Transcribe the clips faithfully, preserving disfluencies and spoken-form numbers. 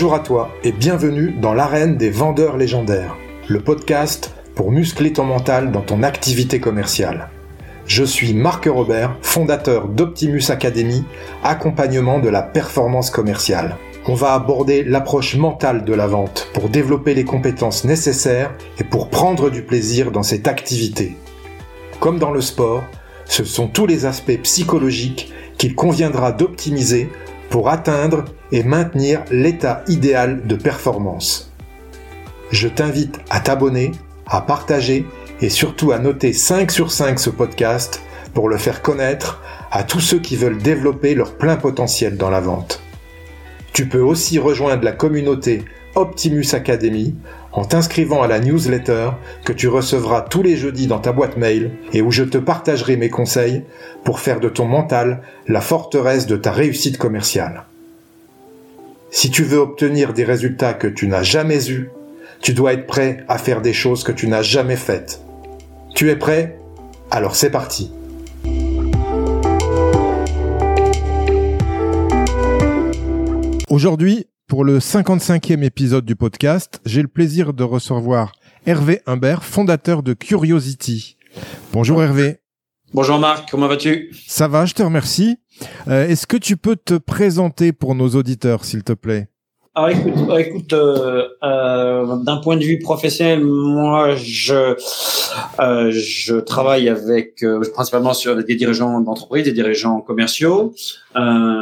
Bonjour à toi et bienvenue dans l'arène des vendeurs légendaires, le podcast pour muscler ton mental dans ton activité commerciale. Je suis Marc Robert, fondateur d'Optimus Academy, accompagnement de la performance commerciale. On va aborder l'approche mentale de la vente pour développer les compétences nécessaires et pour prendre du plaisir dans cette activité. Comme dans le sport, ce sont tous les aspects psychologiques qu'il conviendra d'optimiser pour atteindre et maintenir l'état idéal de performance. Je t'invite à t'abonner, à partager et surtout à noter cinq sur cinq ce podcast pour le faire connaître à tous ceux qui veulent développer leur plein potentiel dans la vente. Tu peux aussi rejoindre la communauté Optimus Academy en t'inscrivant à la newsletter que tu recevras tous les jeudis dans ta boîte mail et où je te partagerai mes conseils pour faire de ton mental la forteresse de ta réussite commerciale. Si tu veux obtenir des résultats que tu n'as jamais eus, tu dois être prêt à faire des choses que tu n'as jamais faites. Tu es prêt ? Alors c'est parti. Aujourd'hui, pour le cinquante-cinquième épisode du podcast, j'ai le plaisir de recevoir Hervé Humbert, fondateur de Curiosity. Bonjour Hervé. Bonjour Marc, comment vas-tu ? Ça va, je te remercie. Euh, est-ce que tu peux te présenter pour nos auditeurs, s'il te plaît ? Alors écoute, écoute euh, euh, d'un point de vue professionnel, moi je euh, je travaille avec euh, principalement sur des dirigeants d'entreprise, des dirigeants commerciaux. Euh,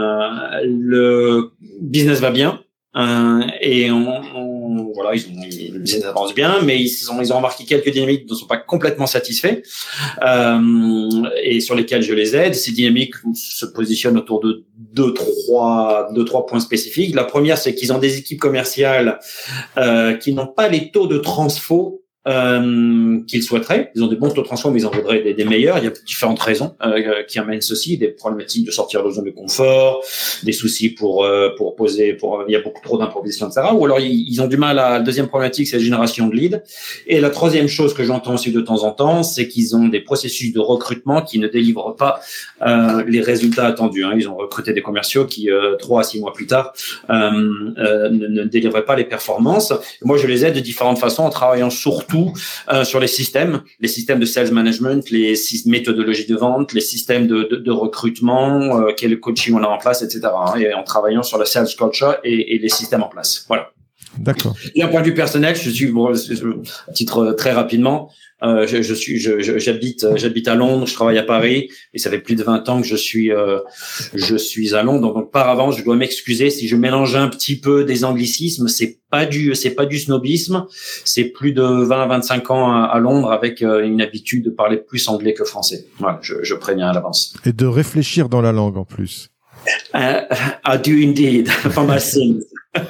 le business va bien. Euh, et on, on, voilà, ils ont, le business avance bien, mais ils ont, ils ont remarqué quelques dynamiques dont ils ne sont pas complètement satisfaits, euh, et sur lesquelles je les aide. Ces dynamiques se positionnent autour de deux, trois, deux, trois points spécifiques. La première, c'est qu'ils ont des équipes commerciales euh, qui n'ont pas les taux de transfo Euh, qu'ils souhaiteraient. Ils ont des bons taux de transfo, mais ils en voudraient des, des meilleurs. Il y a différentes raisons euh, qui amènent ceci, des problématiques de sortir de zone de confort, des soucis pour euh, pour poser, pour il y a beaucoup trop d'improvisation, et cetera. Ou alors ils, ils ont du mal à. La deuxième problématique, c'est la génération de leads. Et la troisième chose que j'entends aussi de temps en temps, c'est qu'ils ont des processus de recrutement qui ne délivrent pas euh, les résultats attendus. Hein. Ils ont recruté des commerciaux qui euh, trois à six mois plus tard euh, euh, ne, ne délivraient pas les performances. Et moi, je les aide de différentes façons en travaillant surtout Tout, euh, sur les systèmes, les systèmes de sales management, les méthodologies de vente, les systèmes de, de, de recrutement, euh, quel coaching on a en place, et cetera. Hein, et en travaillant sur la sales culture et, et les systèmes en place. Voilà. D'accord. D'un point de vue personnel, je suis, bon, à titre très rapidement, euh, je, je suis, je, je, j'habite, j'habite à Londres, je travaille à Paris, et ça fait plus de vingt ans que je suis, euh, je suis à Londres. Donc, par avance, je dois m'excuser si je mélange un petit peu des anglicismes. C'est pas du, c'est pas du snobisme. C'est plus de vingt à vingt-cinq ans à, à Londres avec euh, une habitude de parler plus anglais que français. Voilà, je, je préviens à l'avance. Et de réfléchir dans la langue en plus. Uh, I do indeed, for my sins.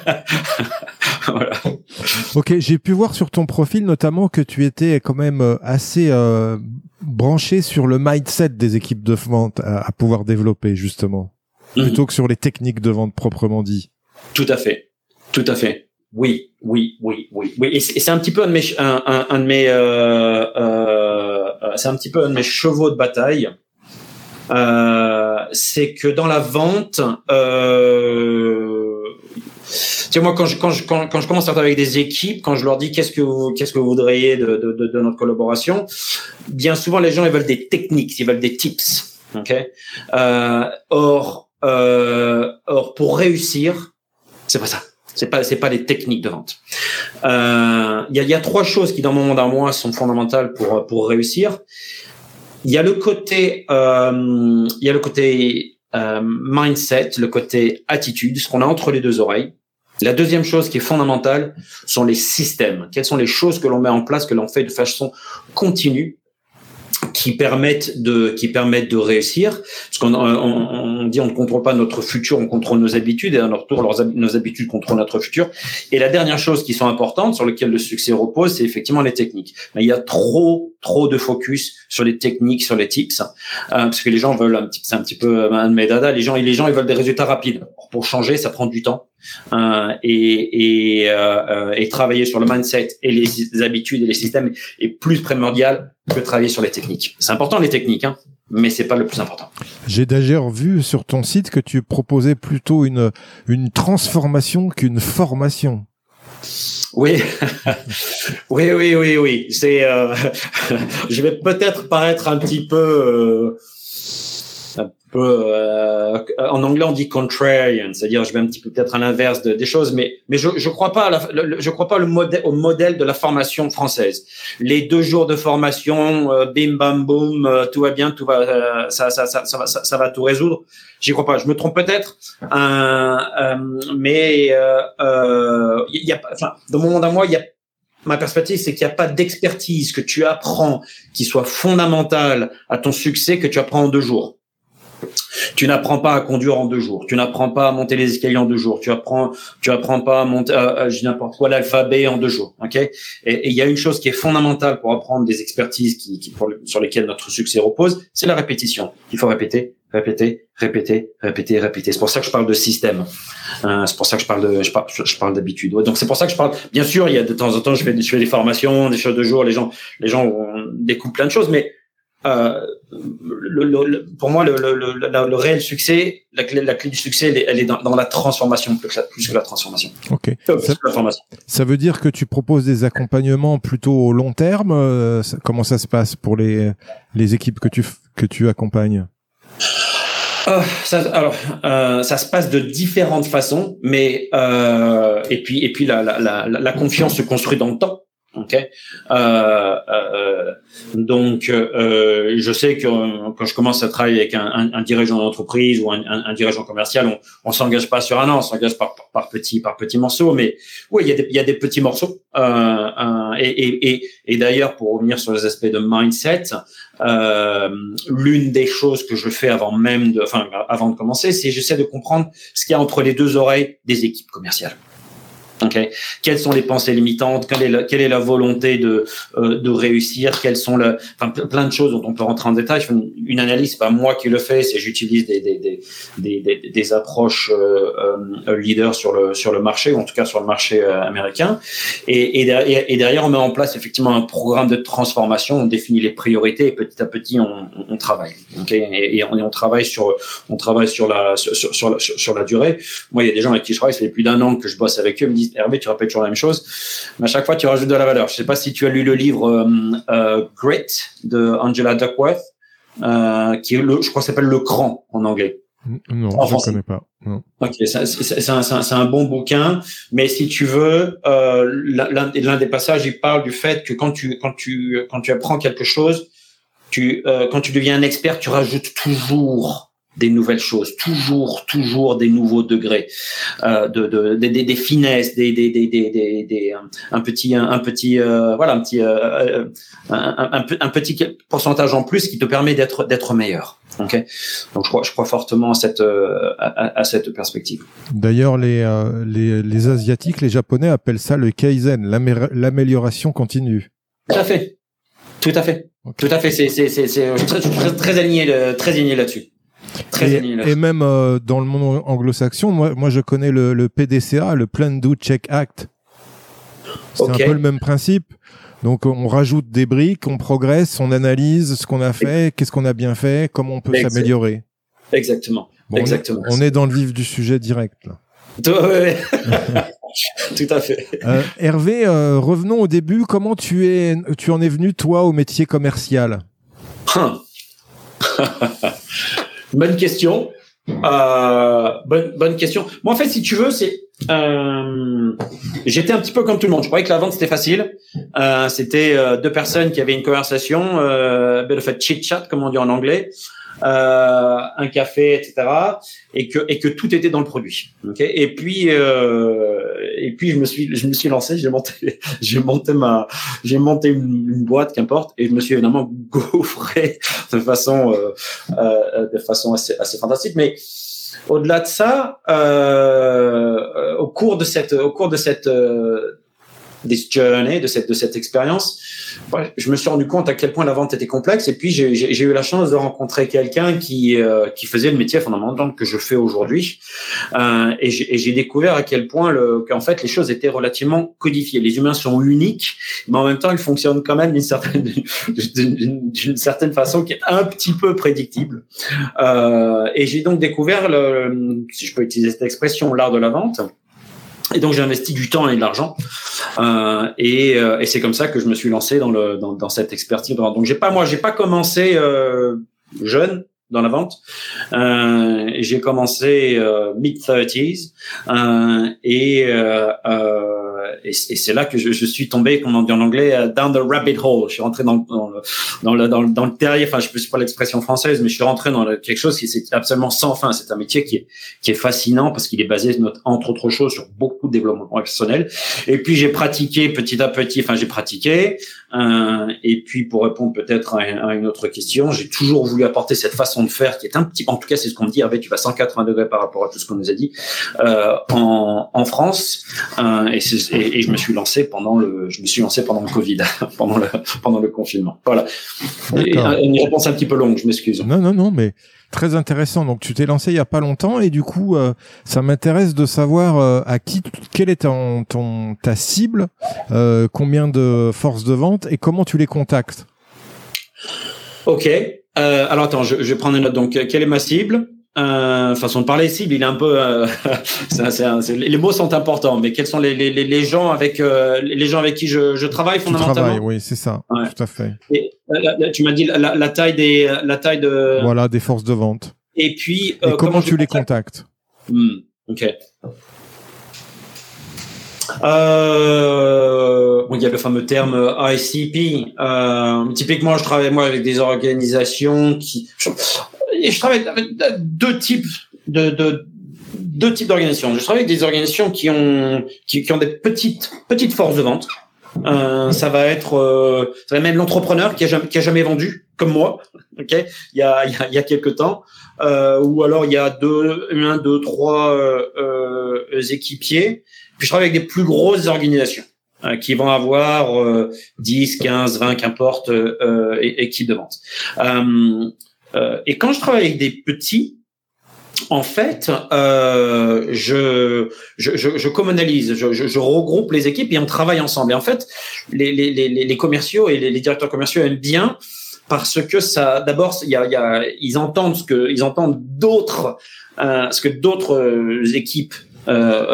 Voilà. Ok, j'ai pu voir sur ton profil notamment que tu étais quand même assez euh, branché sur le mindset des équipes de vente à, à pouvoir développer justement, mm-hmm. plutôt que sur les techniques de vente proprement dit. Tout à fait, tout à fait. Oui, oui, oui, oui, oui. Et c'est, et c'est un petit peu un de mes, un, un, un de mes, euh, euh, c'est un petit peu un de mes chevaux de bataille. Euh, c'est que dans la vente, euh, tu sais, moi quand je quand je quand, quand je commence à travailler avec des équipes, quand je leur dis qu'est-ce que vous qu'est-ce que vous voudriez de de de, de notre collaboration, bien souvent les gens ils veulent des techniques, ils veulent des tips, ok. Euh, or euh, or pour réussir, c'est pas ça. C'est pas c'est pas les techniques de vente. Euh, il y a il y a trois choses qui dans mon monde à moi sont fondamentales pour pour réussir. Il y a le côté, euh, il y a le côté euh, mindset, le côté attitude, ce qu'on a entre les deux oreilles. La deuxième chose qui est fondamentale sont les systèmes. Quelles sont les choses que l'on met en place, que l'on fait de façon continue, qui permettent de qui permettent de réussir. Parce qu'on on, on dit on ne contrôle pas notre futur, on contrôle nos habitudes, et à notre tour leurs, nos habitudes contrôlent notre futur. Et la dernière chose qui sont importantes, sur lesquelles le succès repose, c'est effectivement les techniques. Mais il y a trop trop de focus sur les techniques, sur les tips, euh, parce que les gens veulent un petit, c'est un petit peu un de mes dada. Les gens les gens ils veulent des résultats rapides. Pour changer, ça prend du temps. euh, et, et, euh, et travailler sur le mindset et les, les habitudes et les systèmes est plus primordial que travailler sur les techniques. C'est important les techniques, hein, mais c'est pas le plus important. J'ai d'ailleurs vu sur ton site que tu proposais plutôt une une transformation qu'une formation. Oui, oui, oui, oui, oui. C'est, euh, je vais peut-être paraître un petit peu, euh, un peu, euh, en anglais on dit contrarian, c'est-à-dire je vais un petit peu peut-être à l'inverse de, des choses, mais mais je je crois pas à la, le, je crois pas le modèle au modèle de la formation française. Les deux jours de formation, euh, bim bam boum, euh, tout va bien, tout va, euh, ça, ça ça ça va ça, ça va tout résoudre. J'y crois pas. Je me trompe peut-être, euh, euh, mais il euh, euh, y a, enfin, dans mon monde à moi, il y a ma perspective, c'est qu'il n'y a pas d'expertise que tu apprends qui soit fondamentale à ton succès que tu apprends en deux jours. Tu n'apprends pas à conduire en deux jours. Tu n'apprends pas à monter les escaliers en deux jours. Tu apprends, tu apprends pas à monter, euh, n'importe quoi, l'alphabet en deux jours. Ok. Et il y a une chose qui est fondamentale pour apprendre des expertises qui, qui pour le, sur lesquelles notre succès repose, c'est la répétition. Il faut répéter, répéter, répéter, répéter, répéter. C'est pour ça que je parle de système. Euh, c'est pour ça que je parle de, je parle, je parle d'habitude. Ouais, donc c'est pour ça que je parle. Bien sûr, il y a de temps en temps, je fais, je fais des formations, des choses de jour. Les gens, les gens découvrent plein de choses, mais Euh, le, le, le, pour moi, le, le, le, le réel succès, la clé, la clé du succès, elle est, elle est dans, dans la transformation plus que la, plus que la transformation. Ok. Euh, ça, la formation. Ça veut dire que tu proposes des accompagnements plutôt au long terme. Euh, ça, comment ça se passe pour les les équipes que tu que tu accompagnes? Euh, ça, alors, euh, ça se passe de différentes façons, mais euh, et puis et puis la la la, la confiance se construit dans le temps. Ok, euh, euh, donc euh, je sais que euh, quand je commence à travailler avec un, un, un dirigeant d'entreprise ou un, un, un dirigeant commercial, on, on s'engage pas sur un an, on s'engage par, par, par petits par petits morceaux. Mais oui, il y a des il y a des petits morceaux. Euh, euh, et, et, et, et d'ailleurs, pour revenir sur les aspects de mindset, euh, l'une des choses que je fais avant même de, enfin avant de commencer, c'est j'essaie de comprendre ce qu'il y a entre les deux oreilles des équipes commerciales. Okay. Quelles sont les pensées limitantes? Quelle est la, quelle est la volonté de euh, de réussir? Quelles sont le, enfin plein de choses dont on peut rentrer en détail. Je fais une, une analyse, c'est pas moi qui le fais, c'est j'utilise des des des des des, des approches euh, euh, leaders sur le sur le marché, ou en tout cas sur le marché euh, américain. Et, et derrière, et derrière on met en place effectivement un programme de transformation. On définit les priorités et petit à petit on on, on travaille. Okay. Et, et, on, et on travaille sur on travaille sur la sur sur la sur, sur la durée. Moi, il y a des gens avec qui je travaille, ça fait plus d'un an que je bosse avec eux, ils me disent Hervé, tu rappelles toujours la même chose, mais à chaque fois tu rajoutes de la valeur. Je sais pas si tu as lu le livre euh, euh, Grit de Angela Duckworth, euh, qui est le, je crois, s'appelle Le Cran en anglais. Non, en je ne connais pas. Non. Ok, c'est, c'est, c'est, un, c'est, un, c'est un bon bouquin, mais si tu veux, euh, l'un, l'un des passages, il parle du fait que quand tu quand tu quand tu apprends quelque chose, tu euh, quand tu deviens un expert, tu rajoutes toujours des nouvelles choses, toujours, toujours des nouveaux degrés, euh, de, de, des, des, des finesses, des, des, des, des, des, des un petit, un, un petit, euh, voilà, un petit, euh, un, un, un, un petit pourcentage en plus qui te permet d'être, d'être meilleur. Ok. Donc je crois, je crois fortement à cette, euh, à, à cette perspective. D'ailleurs, les, euh, les, les Asiatiques, les Japonais appellent ça le kaizen, l'amé- l'amélioration continue. Tout à fait, tout à fait, okay. Tout à fait. C'est, c'est, c'est, c'est, je suis très, très, très aligné, très aligné là-dessus. Très et, et même euh, dans le monde anglo-saxon, moi, moi je connais le, le P D C A, le Plan Do Check Act. C'est okay. un peu le même principe. Donc on rajoute des briques, on progresse, on analyse ce qu'on a fait, qu'est-ce qu'on a bien fait, comment on peut Exactement. s'améliorer. Exactement. Bon, Exactement. On est, on est dans le vif du sujet direct là. Tout, ouais. Tout à fait. Euh, Hervé, euh, revenons au début. Comment tu es, tu en es venu toi au métier commercial? Bonne question. Euh, bonne, bonne question. Moi, en fait, si tu veux, c'est, euh, j'étais un petit peu comme tout le monde. Je croyais que la vente c'était facile. Euh, c'était euh, deux personnes qui avaient une conversation, euh, bit of a chit chat, comme on dit en anglais, euh, un café, et cetera. Et que et que tout était dans le produit. Okay. Et puis euh, et puis je me suis je me suis lancé. J'ai monté j'ai monté ma j'ai monté une, une boîte, qu'importe. Et je me suis évidemment gaufré de façon euh, euh, de façon assez assez fantastique. Mais au-delà de ça, euh, au cours de cette, au cours de cette, euh, this journey, de cette de cette expérience, ouais, je me suis rendu compte à quel point la vente était complexe. Et puis j'ai j'ai, j'ai eu la chance de rencontrer quelqu'un qui euh, qui faisait le métier fondamental que je fais aujourd'hui, euh, et j'ai et j'ai découvert à quel point le qu'en fait les choses étaient relativement codifiées. Les humains sont uniques, mais en même temps ils fonctionnent quand même d'une certaine d'une, d'une certaine façon qui est un petit peu prédictible. Euh, et j'ai donc découvert le, si je peux utiliser cette expression, l'art de la vente. Et donc j'ai investi du temps et de l'argent, euh, et, euh, et c'est comme ça que je me suis lancé dans le dans, dans cette expertise. Donc j'ai pas moi j'ai pas commencé euh, jeune dans la vente. Euh, j'ai commencé euh, mid thirties, euh, et, euh, euh, et et c'est là que je, je suis tombé, comme on dit en anglais, uh, down the rabbit hole. Je suis rentré dans, dans le dans le dans le, dans le terrier. Enfin, je ne sais pas l'expression française, mais je suis rentré dans le, quelque chose qui c'est absolument sans fin. C'est un métier qui est qui est fascinant parce qu'il est basé entre autres choses sur beaucoup de développement personnel. Et puis j'ai pratiqué petit à petit. Enfin, j'ai pratiqué. Euh, et puis pour répondre peut-être à, à une autre question, j'ai toujours voulu apporter cette façon de faire qui est un petit, en tout cas c'est ce qu'on me dit, Hervé, tu vas cent quatre-vingts degrés par rapport à tout ce qu'on nous a dit, euh, en, en France, euh, et, c'est, et, et je me suis lancé pendant le, je me suis lancé pendant le Covid, pendant le, pendant le confinement. Voilà. Et, une réponse un petit peu longue, je m'excuse. Non, non, non, mais très intéressant. Donc tu t'es lancé il y a pas longtemps, et du coup, euh, ça m'intéresse de savoir euh, à qui, quelle est ton, ton ta cible, euh, combien de forces de vente et comment tu les contactes. Ok. Euh, alors attends, je, je vais prendre une note. Donc, quelle est ma cible? Euh, façon de parler, cible, il est un peu. Euh, c'est, c'est, c'est, les mots sont importants, mais quels sont les, les, les gens avec euh, les gens avec qui je, je travaille fondamentalement? Tu travailles, oui, c'est ça, ouais. Tout à fait. Et, là, là, tu m'as dit la, la taille des, la taille de. Voilà, des forces de vente. Et puis. Euh, et comment, comment tu les contactes? hmm, Ok. Euh, bon, il y a le fameux terme I C P. Euh, typiquement, je travaille moi avec des organisations qui. Je, je travaille avec deux types de, de deux types d'organisations. Je travaille avec des organisations qui ont qui, qui ont des petites petites forces de vente. Euh, ça va être, euh, ça va être même l'entrepreneur qui a jamais qui a jamais vendu, comme moi. Ok, il y a il y a, il y a quelques temps. Euh, ou alors il y a deux, un, deux, trois euh, euh, équipiers. Puis je travaille avec des plus grosses organisations euh, qui vont avoir euh, dix, quinze, vingt, qu'importe, euh, équipes de vente. Euh, euh, et quand je travaille avec des petits, en fait, euh, je, je, je, je communalise, je, je, je regroupe les équipes et on travaille ensemble. Et en fait, les, les, les, les commerciaux et les, les directeurs commerciaux aiment bien parce que ça, d'abord, il y a, il y a, ils entendent ce que, ils entendent d'autres, euh, ce que d'autres euh, équipes Euh,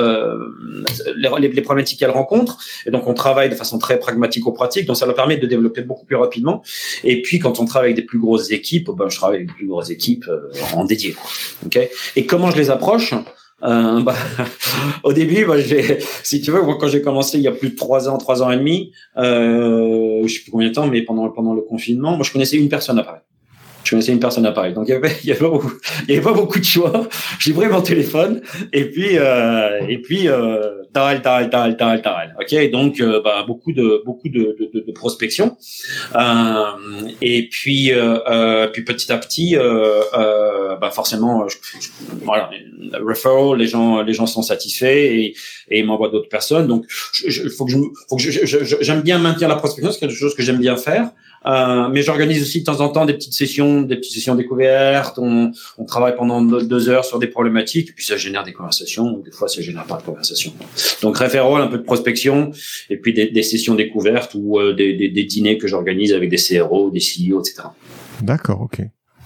euh, les, les problématiques qu'elles rencontrent, et donc on travaille de façon très pragmatico-pratique, donc ça leur permet de développer beaucoup plus rapidement. Et puis quand on travaille avec des plus grosses équipes, ben je travaille avec des plus grosses équipes euh, en dédié. Ok. Et comment je les approche? Euh, bah, au début, bah, j'ai, si tu veux, moi quand j'ai commencé il y a plus de trois ans, trois ans et demi, euh, je sais plus combien de temps, mais pendant pendant le confinement, moi je connaissais une personne à Paris. Je connaissais une personne à Paris, donc il y avait, il y avait pas beaucoup, il y avait pas beaucoup de choix. J'ai pris mon téléphone et puis euh, et puis euh, tal tal tal tal tal. Ok, donc euh, bah beaucoup de beaucoup de de, de prospection. Euh, et puis euh, euh, puis petit à petit, euh, euh, bah forcément, je, je, voilà, referral, les gens les gens sont satisfaits et et ils m'envoient d'autres personnes. Donc il faut que je faut que je, je, je, j'aime bien maintenir la prospection, c'est quelque chose que j'aime bien faire. Euh, mais j'organise aussi de temps en temps des petites sessions, des petites sessions découvertes. On, on travaille pendant deux heures sur des problématiques, et puis ça génère des conversations. Des fois, ça génère pas de conversations. Donc, référol, un peu de prospection, et puis des, des sessions découvertes ou euh, des, des, des dîners que j'organise avec des C R O, des C E O, et cetera. D'accord, ok.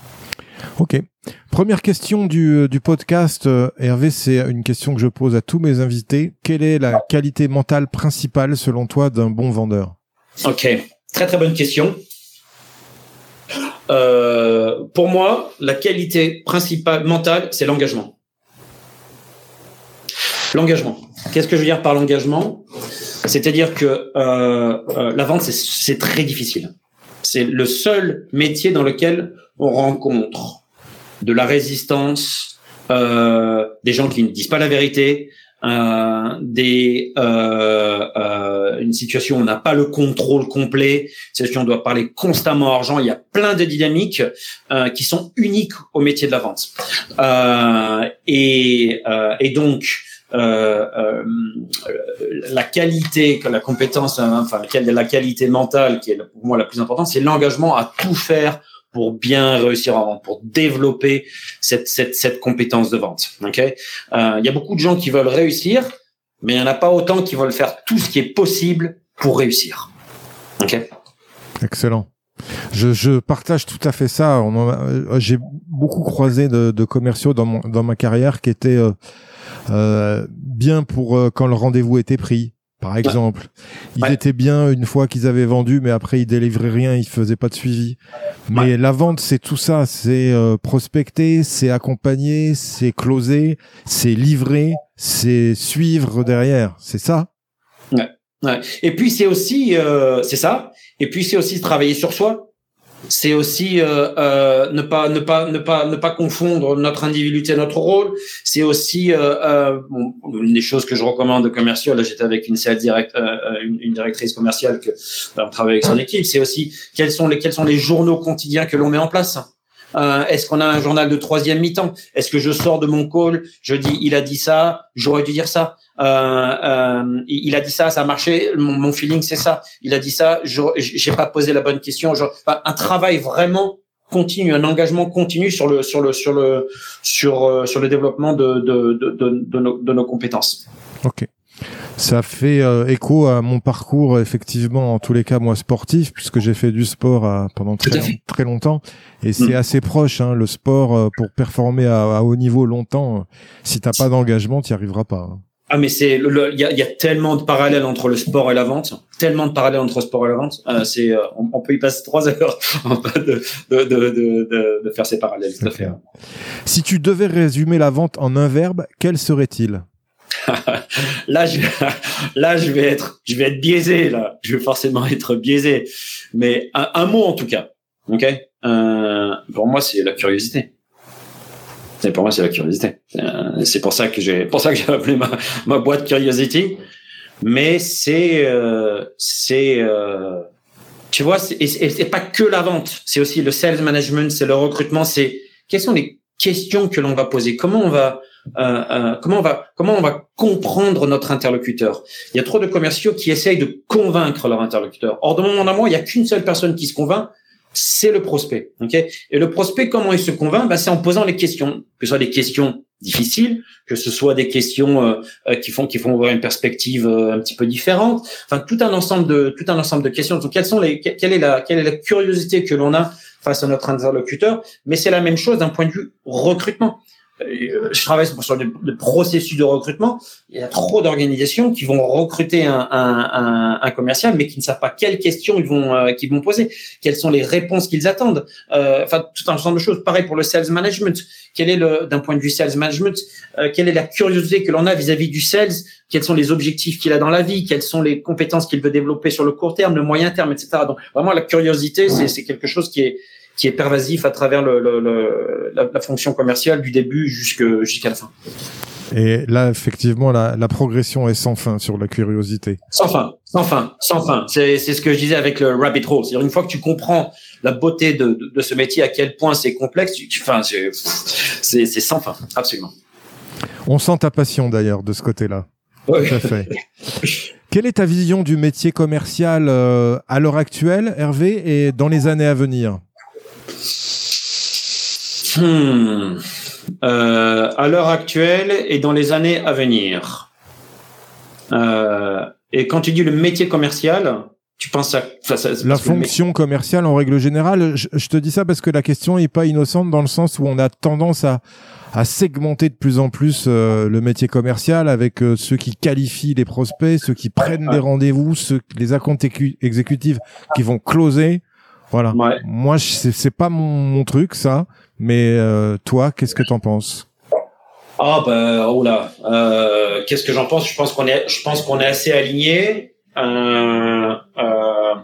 Ok. Première question du, du podcast, euh, Hervé, c'est une question que je pose à tous mes invités. Quelle est la qualité mentale principale, selon toi, d'un bon vendeur? Ok. Très très bonne question. Euh, pour moi, la qualité principale mentale, c'est l'engagement. L'engagement. Qu'est-ce que je veux dire par l'engagement? C'est-à-dire que euh, euh, la vente, c'est, c'est très difficile. C'est le seul métier dans lequel on rencontre de la résistance, euh, des gens qui ne disent pas la vérité, Euh, des euh, euh, une situation où on n'a pas le contrôle complet, une situation où on doit parler constamment argent. Il y a plein de dynamiques euh, qui sont uniques au métier de la vente. Euh, et, euh, et donc euh, euh, la qualité, la compétence, enfin la qualité mentale qui est pour moi la plus importante, c'est l'engagement à tout faire pour bien réussir en vente, pour développer cette cette cette compétence de vente. Ok, euh, il y a beaucoup de gens qui veulent réussir, mais il y en a pas autant qui veulent faire tout ce qui est possible pour réussir. Ok. Excellent. Je, je partage tout à fait ça. On en a, j'ai beaucoup croisé de, de commerciaux dans mon dans ma carrière qui étaient euh, euh, bien pour euh, quand le rendez-vous était pris. Par exemple, ils ouais. étaient bien une fois qu'ils avaient vendu, mais après ils délivraient rien, ils faisaient pas de suivi. Mais ouais. la vente, c'est tout ça, c'est euh, prospecter, c'est accompagner, c'est closer, c'est livrer, c'est suivre derrière, c'est ça. Ouais. Ouais. Et puis c'est aussi, euh, c'est ça. Et puis c'est aussi travailler sur soi. C'est aussi euh, euh, ne pas ne pas ne pas ne pas confondre notre individualité, notre rôle. C'est aussi euh, euh, bon, une des choses que je recommande aux commerciaux. Là, j'étais avec une sales direct, euh, une, une directrice commerciale que ben, on travaille avec son équipe. C'est aussi quels sont les quels sont les journaux quotidiens que l'on met en place. Euh, est-ce qu'on a un journal de troisième mi-temps? Est-ce que je sors de mon call, je dis il a dit ça, j'aurais dû dire ça. Euh, euh, il a dit ça, ça a marché. Mon, mon feeling c'est ça. Il a dit ça, j'ai pas posé la bonne question. Genre, un travail vraiment continu, un engagement continu sur le sur le sur le sur euh, sur le développement de de de de, de, nos, de nos compétences. Ok. Ça fait euh, écho à mon parcours, effectivement, en tous les cas, moi, sportif, puisque j'ai fait du sport à, pendant très, très longtemps. Et c'est mmh. assez proche, hein, le sport, euh, pour performer à, à haut niveau longtemps. Euh, si t'as pas d'engagement, t'y arriveras pas. Hein. Ah, mais c'est le, il y a, y a tellement de parallèles entre le sport et la vente. Tellement de parallèles entre le sport et la vente. Euh, c'est, euh, on, on peut y passer trois heures en train de, de, de, de, de faire ces parallèles. Tout à fait. Si tu devais résumer la vente en un verbe, quel serait-il? là, je, là, je vais être, je vais être biaisé. Là, je vais forcément être biaisé. Mais un, un mot en tout cas. Ok. Euh, pour moi, c'est la curiosité. C'est pour moi, c'est la curiosité. Euh, c'est pour ça que j'ai, pour ça que j'ai appelé ma ma boîte Curiosity. Mais c'est, euh, c'est, euh, tu vois, c'est, et c'est pas que la vente. C'est aussi le sales management, c'est le recrutement. C'est quelles sont les questions que l'on va poser. Comment on va Euh, euh, comment on va comment on va comprendre notre interlocuteur. Il y a trop de commerciaux qui essayent de convaincre leur interlocuteur. Or, de mon moment, il n'y a qu'une seule personne qui se convainc, c'est le prospect. Ok. Et le prospect, comment il se convainc? Ben, c'est en posant les questions, que ce soit des questions difficiles, que ce soit des questions euh, euh, qui font qui font avoir une perspective euh, un petit peu différente. Enfin, tout un ensemble de tout un ensemble de questions. Donc, quelles sont les quelle est la quelle est la curiosité que l'on a face à notre interlocuteur? Mais c'est la même chose d'un point de vue recrutement. Je travaille sur le processus de recrutement. Il y a trop d'organisations qui vont recruter un, un, un, un commercial, mais qui ne savent pas quelles questions ils vont, euh, qu'ils vont poser, quelles sont les réponses qu'ils attendent. Euh, enfin, tout un ensemble de choses. Pareil pour le sales management. Quel est le, d'un point de vue sales management, euh, quelle est la curiosité que l'on a vis-à-vis du sales? Quels sont les objectifs qu'il a dans la vie? Quelles sont les compétences qu'il veut développer sur le court terme, le moyen terme, et cetera. Donc, vraiment, la curiosité, c'est, c'est quelque chose qui est qui est pervasif à travers le, le, le, la, la fonction commerciale du début jusque, jusqu'à la fin. Et là, effectivement, la, la progression est sans fin sur la curiosité. Sans fin, sans fin, sans fin. C'est, c'est ce que je disais avec le rabbit hole. C'est-à-dire, une fois que tu comprends la beauté de, de, de ce métier, à quel point c'est complexe, tu, tu, enfin, c'est, c'est, c'est sans fin, absolument. On sent ta passion, d'ailleurs, de ce côté-là. Oui. Tout à fait. Quelle est ta vision du métier commercial euh, à l'heure actuelle, Hervé, et dans les années à venir? Hmm. Euh, à l'heure actuelle et dans les années à venir. Euh, et quand tu dis le métier commercial, tu penses à enfin, ça, la fonction métier... commerciale en règle générale. Je, je te dis ça parce que la question est pas innocente dans le sens où on a tendance à à segmenter de plus en plus euh, le métier commercial avec euh, ceux qui qualifient les prospects, ceux qui prennent des rendez-vous, ceux les accounts exécutifs qui vont closer. Voilà. Ouais. Moi, c'est, c'est pas mon, mon truc, ça. Mais euh, toi, qu'est-ce que t'en penses? Ah ben, oh là. Euh, qu'est-ce que j'en pense? Je pense qu'on est, je pense qu'on est assez alignés. Euh, euh...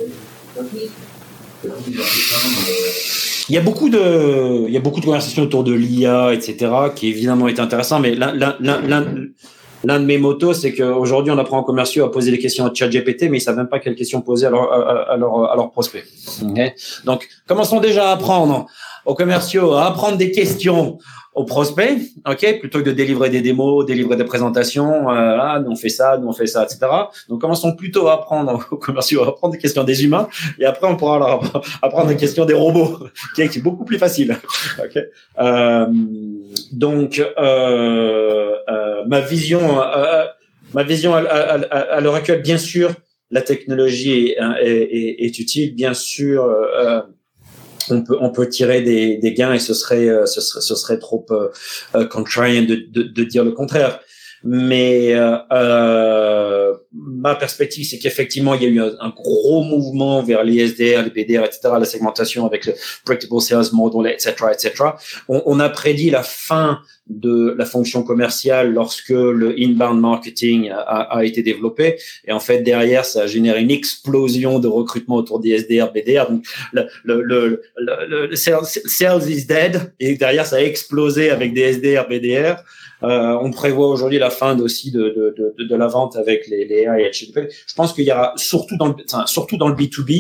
Il y a beaucoup de, il y a beaucoup de conversations autour de l'I A, et cetera, qui évidemment est intéressant. Mais l'un, l'un, l'un, l'un de mes motos, c'est qu'aujourd'hui, on apprend aux commerciaux à poser des questions à ChatGPT, mais ils savent même pas quelles questions poser à leurs à, à leur, à leur prospects. Okay. Donc, commençons déjà à apprendre aux commerciaux à apprendre des questions aux prospects, ok, plutôt que de délivrer des démos, délivrer des présentations, euh, ah, nous on fait ça, nous on fait ça, et cetera. Donc commençons plutôt à apprendre aux commerciaux, à apprendre des questions des humains, et après on pourra leur apprendre des questions des robots, qui est beaucoup plus facile. Okay. Euh, donc euh, euh, ma vision, euh, ma vision à, à, à, à l'heure actuelle, bien sûr, la technologie est, est, est, est utile, bien sûr. Euh, On peut, on peut tirer des, des gains et ce serait, ce serait, ce serait trop euh, contrarian de, de, de dire le contraire. Mais euh, euh, ma perspective, c'est qu'effectivement, il y a eu un, un gros mouvement vers les S D R, les B D R, et cetera, la segmentation avec le predictable sales model, et cetera, et cetera. On, on a prédit la fin de la fonction commerciale lorsque le inbound marketing a, a été développé. Et en fait, derrière, ça a généré une explosion de recrutement autour des S D R, B D R. Donc, le, le, le, le, le sales, sales is dead. Et derrière, ça a explosé avec des S D R, B D R. Euh, on prévoit aujourd'hui la fin aussi de, de, de, de la vente avec les, les A I et H T T P. Je pense qu'il y aura surtout dans le, enfin, surtout dans le B deux B,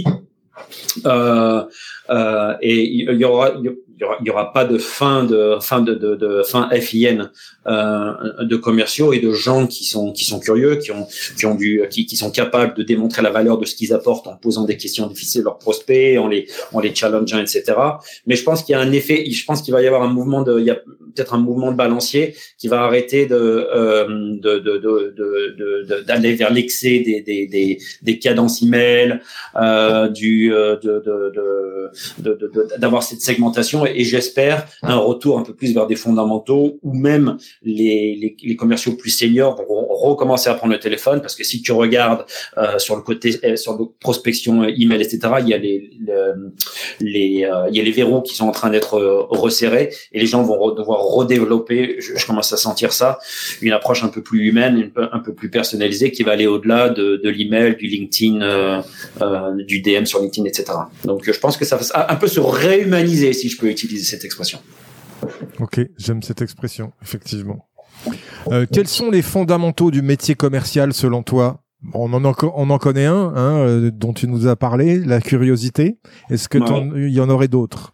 euh, euh, et il y aura, il y aura, il y aura pas de fin de fin de, de, de fin F I N euh, de commerciaux et de gens qui sont qui sont curieux, qui ont qui ont du qui, qui sont capables de démontrer la valeur de ce qu'ils apportent en posant des questions difficiles à leurs prospects, en les en les challengeant, et cetera. Mais je pense qu'il y a un effet, je pense qu'il va y avoir un mouvement de, il y a peut-être un mouvement de balancier qui va arrêter de euh, de, de, de, de, de d'aller vers l'excès des des des, des cadences email, euh, du de de, de de de d'avoir cette segmentation et, et j'espère un retour un peu plus vers des fondamentaux où même les les, les commerciaux plus seniors vont recommencer à prendre le téléphone parce que si tu regardes euh, sur le côté sur le prospection email, et cetera, il y a les le, les euh, il y a les verrous qui sont en train d'être euh, resserrés et les gens vont devoir redévelopper, je, je commence à sentir ça, une approche un peu plus humaine, une peu, un peu plus personnalisée qui va aller au-delà de, de l'email, du LinkedIn, euh, euh, du D M sur LinkedIn, et cetera. Donc je pense que ça va un peu se réhumaniser, si je peux utiliser cette expression. Ok, j'aime cette expression, effectivement. Euh, quels sont les fondamentaux du métier commercial selon toi? On en, on en connaît un, hein, euh, dont tu nous as parlé, la curiosité. Est-ce que ouais. il y en aurait d'autres?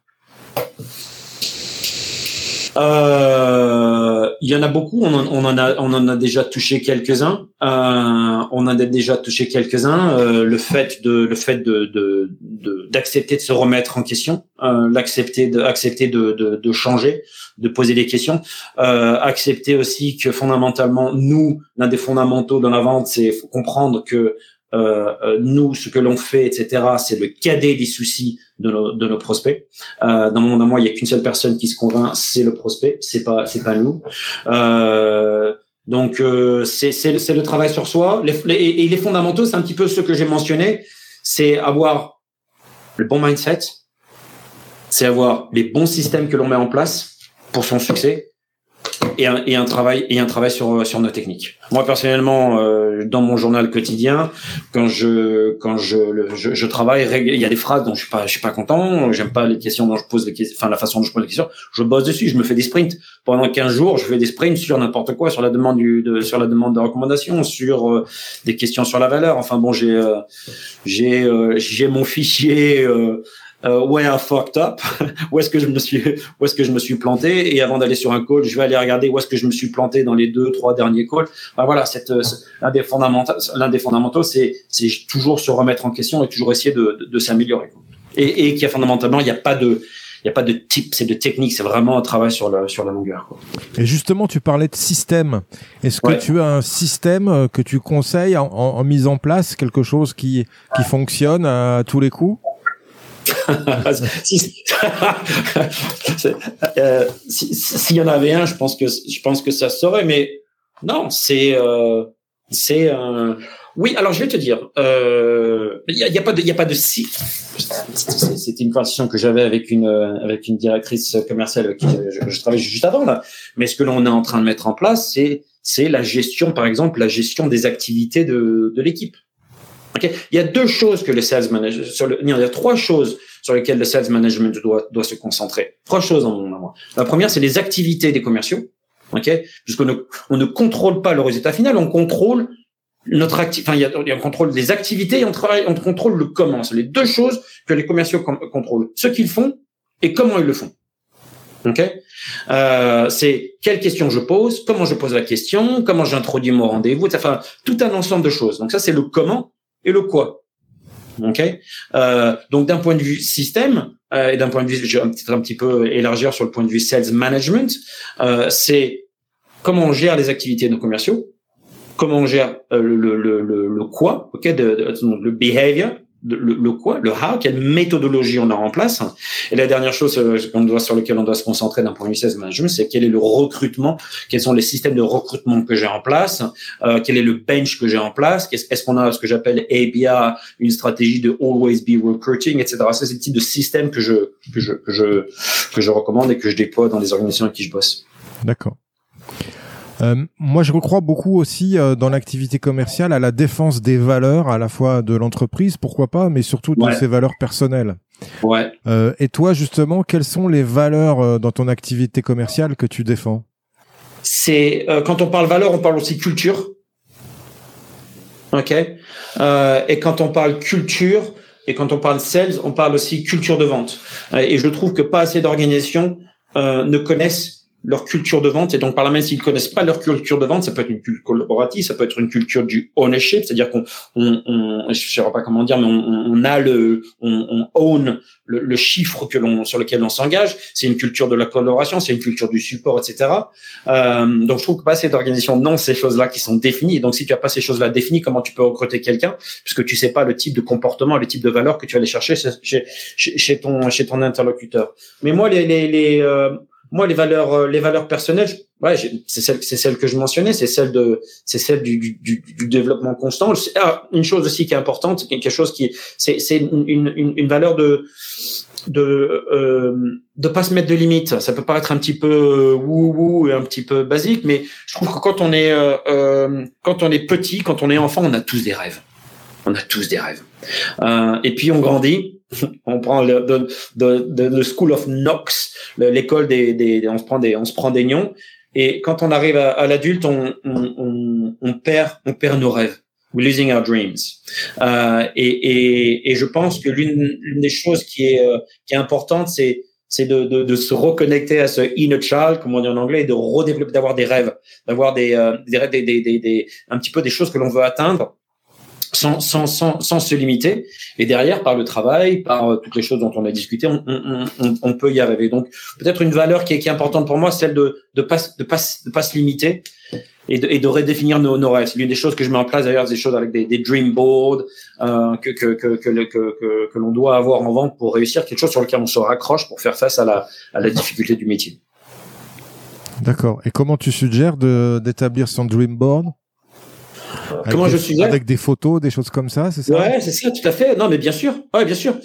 Euh, il y en a beaucoup. On en, on en a, on en a déjà touché quelques-uns. Euh, on en a déjà touché quelques-uns. Euh, le fait de, le fait de, de, de d'accepter de se remettre en question, euh, l'accepter de, accepter de, de, de changer, de poser des questions, euh, accepter aussi que fondamentalement, nous, l'un des fondamentaux dans la vente, c'est faut comprendre que Euh, euh, nous, ce que l'on fait, et cetera, c'est le cadet des soucis de nos, de nos prospects. Euh, dans mon monde à moi, il y a qu'une seule personne qui se convainc, c'est le prospect, c'est pas, c'est pas nous. Euh, donc, euh, c'est, c'est, c'est le travail sur soi. Les, les, et les fondamentaux, c'est un petit peu ce que j'ai mentionné, c'est avoir le bon mindset, c'est avoir les bons systèmes que l'on met en place pour son succès. Et un, et un travail et un travail sur sur nos techniques. Moi personnellement, euh, dans mon journal quotidien, quand je quand je le, je, je travaille, il y a des phrases dont je suis pas je suis pas content, j'aime pas les questions dont je pose les questions, enfin la façon dont je pose les questions. Je bosse dessus, je me fais des sprints pendant quinze jours, je fais des sprints sur n'importe quoi, sur la demande du de, sur la demande de recommandation, sur euh, des questions sur la valeur. Enfin bon, j'ai euh, j'ai euh, j'ai mon fichier. Euh, Uh, where I fucked up, où est-ce que je me suis, où est-ce que je me suis planté, et avant d'aller sur un call, je vais aller regarder où est-ce que je me suis planté dans les deux, trois derniers calls. Enfin, voilà, cette, l'un des fondamentaux, l'un des fondamentaux, c'est, c'est toujours se remettre en question et toujours essayer de, de, de s'améliorer. Et, et qu'il y a fondamentalement, il n'y a pas de, il n'y a pas de type, c'est de technique, c'est vraiment un travail sur la, sur la longueur, quoi. Et justement, tu parlais de système. Est-ce que ouais. tu as un système que tu conseilles en, en, en mise en place, quelque chose qui, qui fonctionne à tous les coups? si, euh, si, s'il y en avait un, je pense que je pense que ça serait, mais non, c'est euh, c'est euh, oui. Alors je vais te dire, il euh, y, a, y a pas de il y a pas de si. C'était une conversation que j'avais avec une avec une directrice commerciale avec qui je, je travaillais juste avant là. Mais ce que l'on est en train de mettre en place, c'est c'est la gestion, par exemple, la gestion des activités de de l'équipe. Okay. Il y a deux choses que le sales manager, sur le, il y a trois choses sur lesquelles le sales management doit, doit se concentrer. Trois choses en moi. La première, c'est les activités des commerciaux. Okay. Puisqu'on ne, on ne contrôle pas le résultat final, on contrôle notre acti- enfin, il y a, il y a, on contrôle les activités et on travaille, on contrôle le comment. C'est les deux choses que les commerciaux com- contrôlent. Ce qu'ils font et comment ils le font. Ok, euh, c'est quelle question je pose, comment je pose la question, comment j'introduis mon rendez-vous, enfin tout un ensemble de choses. Donc ça c'est le comment et le quoi. Ok, euh, donc d'un point de vue système euh, et d'un point de vue, je vais peut-être un petit peu élargir sur le point de vue sales management, euh, c'est comment on gère les activités de nos commerciaux, comment on gère euh, le, le, le, le quoi, ok, de, de, de, le behavior. Le, le quoi, le how, quelle méthodologie on a en place. Et la dernière chose qu'on doit, sur laquelle on doit se concentrer d'un point de vue sales management, c'est quel est le recrutement, quels sont les systèmes de recrutement que j'ai en place, euh, quel est le bench que j'ai en place, est-ce, est-ce qu'on a ce que j'appelle A B I, une stratégie de always be recruiting, et cetera. Ça, c'est le type de système que je, que je, que je, que je recommande et que je déploie dans les organisations avec qui je bosse. D'accord. Euh, moi, je crois beaucoup aussi euh, dans l'activité commerciale à la défense des valeurs, à la fois de l'entreprise, pourquoi pas, mais surtout de ouais. ses valeurs personnelles. Ouais. Euh, et toi, justement, quelles sont les valeurs euh, dans ton activité commerciale que tu défends ? C'est euh, quand on parle valeurs, on parle aussi culture. Ok. Euh, et quand on parle culture et quand on parle sales, on parle aussi culture de vente. Euh, et je trouve que pas assez d'organisations euh, ne connaissent leur culture de vente, et donc par là même s'ils connaissent pas leur culture de vente, ça peut être une culture collaborative, ça peut être une culture du ownership, c'est-à-dire qu'on, on, on je sais pas comment dire, mais on, on a le, on, on own le, le chiffre que l'on sur lequel on s'engage. C'est une culture de la collaboration, c'est une culture du support, et cetera. Euh, donc je trouve que pas assez d'organisations n'ont ces choses-là qui sont définies. Et donc si tu as pas ces choses-là définies, comment tu peux recruter quelqu'un puisque tu sais pas le type de comportement, le type de valeur que tu vas aller chercher chez, chez, chez ton, chez ton interlocuteur. Mais moi les, les, les euh, Moi, les valeurs, les valeurs personnelles, ouais, c'est celle, c'est celle que je mentionnais, c'est celle de, c'est celle du, du, du développement constant. Ah, une chose aussi qui est importante, c'est quelque chose qui, c'est, c'est une, une, une valeur de, de, euh, de pas se mettre de limites. Ça peut paraître un petit peu wou wou et un petit peu basique, mais je trouve que quand on est, euh, euh, quand on est petit, quand on est enfant, on a tous des rêves. On a tous des rêves. Euh, et puis on grandit. On prend le de, de, de, le School of Knox, l'école des, des, on se prend des, on se prend des nions. Et quand on arrive à, à l'adulte, on, on, on, on perd, on perd nos rêves. We're losing our dreams. Euh, et, et, et je pense que l'une, l'une des choses qui est, euh, qui est importante, c'est, c'est de, de, de se reconnecter à ce inner child, comme on dit en anglais, et de redévelopper, d'avoir des rêves, d'avoir des, euh, des rêves, des, des, des, des, un petit peu des choses que l'on veut atteindre. Sans, sans, sans, sans se limiter. Et derrière, par le travail, par euh, toutes les choses dont on a discuté, on, on, on, on peut y arriver. Donc, peut-être une valeur qui est, qui est importante pour moi, celle de de pas de pas de pas se limiter et de, et de redéfinir nos, nos rêves. C'est l'une des choses que je mets en place d'ailleurs, des choses avec des, des dream boards euh, que que que que que que, que l'on doit avoir en vente pour réussir, quelque chose sur lequel on se raccroche pour faire face à la à la difficulté du métier. D'accord. Et comment tu suggères de d'établir son dream board? Avec Comment des, je suis avec des photos, des choses comme ça, c'est ça? Ouais, c'est ça, tout à fait. Non, mais bien sûr. Ouais, bien sûr.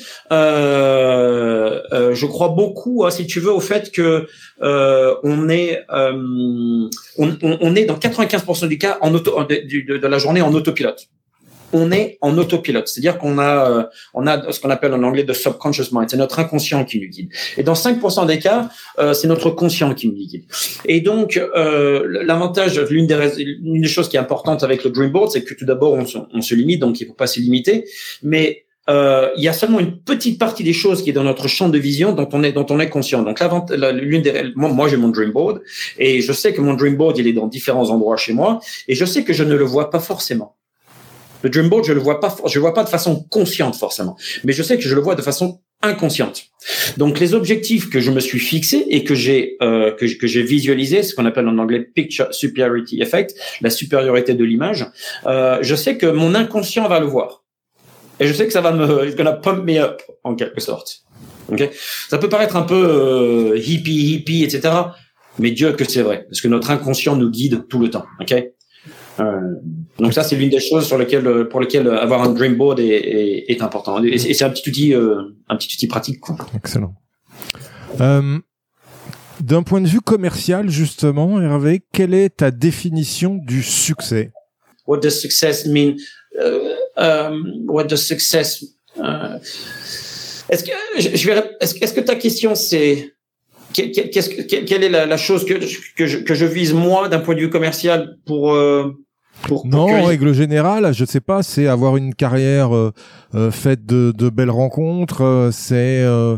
Euh, euh, je crois beaucoup, hein, si tu veux, au fait que euh, on est, euh, on, on, on est dans quatre-vingt-quinze pour cent du cas en auto, de, de, de la journée en autopilote. On est en autopilote, c'est-à-dire qu'on a, euh, on a ce qu'on appelle en anglais de subconscious mind, c'est notre inconscient qui nous guide. Et dans cinq pour cent des cas, euh, c'est notre conscient qui nous guide. Et donc, euh, l'avantage, l'une des, l'une des choses qui est importante avec le Dream Board, c'est que tout d'abord, on se, on se limite, donc il faut pas se limiter, mais euh, il y a seulement une petite partie des choses qui est dans notre champ de vision dont on est, dont on est conscient. Donc, la, l'une des, moi, moi, j'ai mon Dream Board et je sais que mon Dream Board, il est dans différents endroits chez moi et je sais que je ne le vois pas forcément. Le dream board, je le vois pas, je le vois pas de façon consciente forcément, mais je sais que je le vois de façon inconsciente. Donc les objectifs que je me suis fixés et que j'ai euh, que, que j'ai visualisé, ce qu'on appelle en anglais picture superiority effect, la supériorité de l'image, euh, je sais que mon inconscient va le voir et je sais que ça va me, it's gonna pump me up en quelque sorte. Ok, ça peut paraître un peu euh, hippie hippie et cetera, mais Dieu que c'est vrai parce que notre inconscient nous guide tout le temps. Ok. Euh, donc ça c'est l'une des choses sur lesquelles pour lesquelles avoir un dream board est, est, est important et c'est un petit outil euh, un petit outil pratique quoi. Excellent. Euh, d'un point de vue commercial justement, Hervé, quelle est ta définition du succès? What does success mean? Uh, um, what does success? Uh, est-ce que je vais est-ce, est-ce que ta question c'est Qu'est-ce que, quelle est la, la chose que, que, je, que je vise moi d'un point de vue commercial pour, euh, pour, pour non, que... en règle générale, je sais pas, c'est avoir une carrière euh, euh, faite de, de belles rencontres, euh, c'est euh,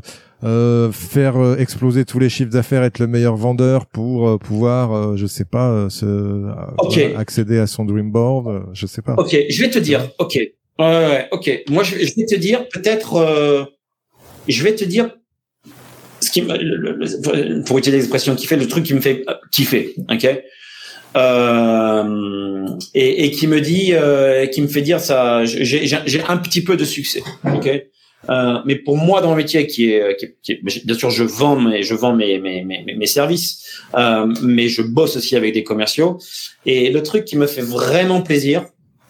euh, faire euh, exploser tous les chiffres d'affaires, être le meilleur vendeur pour euh, pouvoir, euh, je sais pas, euh, se, euh, okay. accéder à son dream board, euh, je sais pas. Ok, je vais te dire. Ok, ouais, ouais, ok. Moi, je, je vais te dire peut-être. Euh, je vais te dire ce qui, me, le, le, pour utiliser l'expression kiffer, le truc qui me fait kiffer. Ok. Euh, et, et qui me dit, euh, qui me fait dire ça. J'ai, j'ai, j'ai un petit peu de succès. Ok. Euh, mais pour moi, dans mon métier, qui est, qui est, qui est bien sûr, je vends mes, je vends mes, mes, mes, mes services, euh, mais je bosse aussi avec des commerciaux. Et le truc qui me fait vraiment plaisir,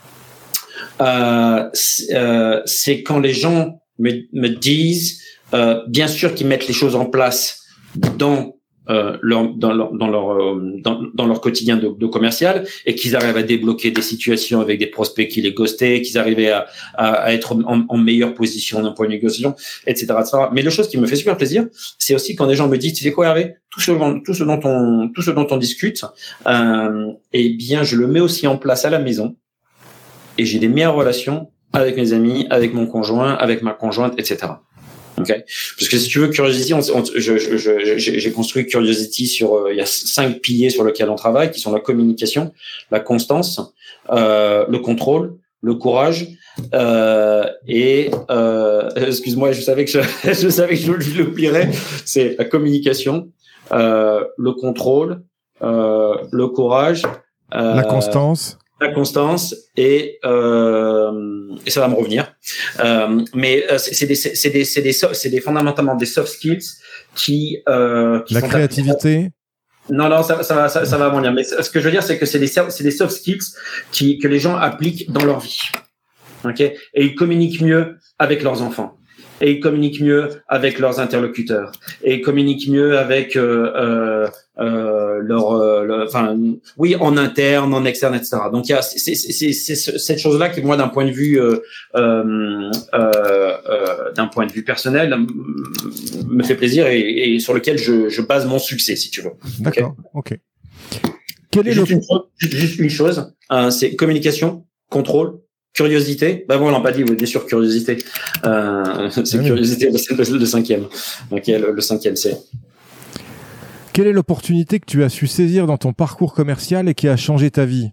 euh, c'est, euh, c'est quand les gens me, me disent, euh, bien sûr, qu'ils mettent les choses en place dans Euh, leur, dans leur dans leur euh, dans, dans leur quotidien de, de commercial, et qu'ils arrivent à débloquer des situations avec des prospects qui les ghostaient, qu'ils arrivaient à, à, à être en, en meilleure position d'un point de négociation, et cetera, et cetera. Mais la chose qui me fait super plaisir, c'est aussi quand des gens me disent, tu sais quoi, Hervé, tout ce dont tout ce dont on tout ce dont on discute, euh, eh bien, je le mets aussi en place à la maison, et j'ai des meilleures relations avec mes amis, avec mon conjoint, avec ma conjointe, et cetera. Okay. Parce que si tu veux, Curiosity, on, on, je, je, je, j'ai construit Curiosity sur, euh, il y a cinq piliers sur lesquels on travaille, qui sont la communication, la constance, euh, le contrôle, le courage, euh, et euh, excuse-moi, je savais que je, je savais que je, je l'oublierais. C'est la communication, euh, le contrôle, euh, le courage, euh, la constance. La constance et, euh, et ça va me revenir. Euh, mais euh, c'est, c'est des c'est des c'est des c'est des fondamentalement des soft skills qui, euh, qui la sont créativité. Non non ça ça va ça, ça va revenir. Mais ce que je veux dire c'est que c'est des c'est des soft skills qui que les gens appliquent dans leur vie. Ok, et ils communiquent mieux avec leurs enfants. Et ils communiquent mieux avec leurs interlocuteurs. Et ils communiquent mieux avec euh, euh, euh, leur, euh, leur, enfin, oui, en interne, en externe, et cetera. Donc il y a c'est, c'est, c'est, c'est cette chose-là qui, moi, d'un point de vue, euh, euh, euh, d'un point de vue personnel, me fait plaisir et, et sur lequel je, je base mon succès, si tu veux. D'accord. Ok. Okay. Quel est juste, le... une chose, juste une chose, euh, c'est communication, contrôle. Curiosité, bah bon, on l'a pas dit, bien sûr, curiosité. Euh, c'est oui. Curiosité, c'est le, le cinquième. Ok, le, le cinquième, c'est. Quelle est l'opportunité que tu as su saisir dans ton parcours commercial et qui a changé ta vie?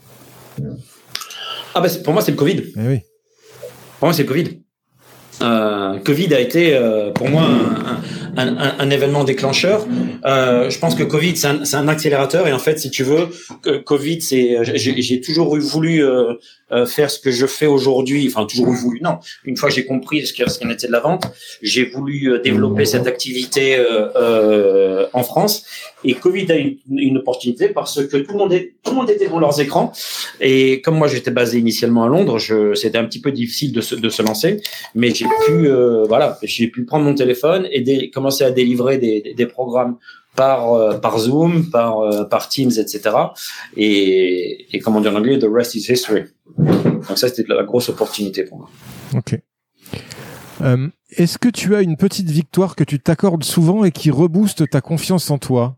Ah bah pour moi, c'est le Covid. Eh oui. Pour moi, c'est le Covid. Euh, Covid a été euh, pour moi un, un, un, un événement déclencheur. Euh, je pense que Covid c'est un, c'est un accélérateur et en fait, si tu veux, que Covid c'est j'ai, j'ai toujours voulu euh, euh, faire ce que je fais aujourd'hui. Enfin, toujours voulu. Non, une fois que j'ai compris ce qu'en était de la vente, j'ai voulu développer cette activité euh, euh, en France. Et Covid a une, une opportunité parce que tout le monde est, tout le monde était dans leurs écrans. Et comme moi, j'étais basé initialement à Londres, je, c'était un petit peu difficile de se, de se lancer, mais j'ai pu, euh, voilà, j'ai pu prendre mon téléphone et dé, commencer à délivrer des, des, des programmes par, euh, par Zoom, par, euh, par Teams, et cetera. Et, et comme on dit en anglais, the rest is history. Donc ça, c'était la grosse opportunité pour moi. Ok. Euh, est-ce que tu as une petite victoire que tu t'accordes souvent et qui rebooste ta confiance en toi?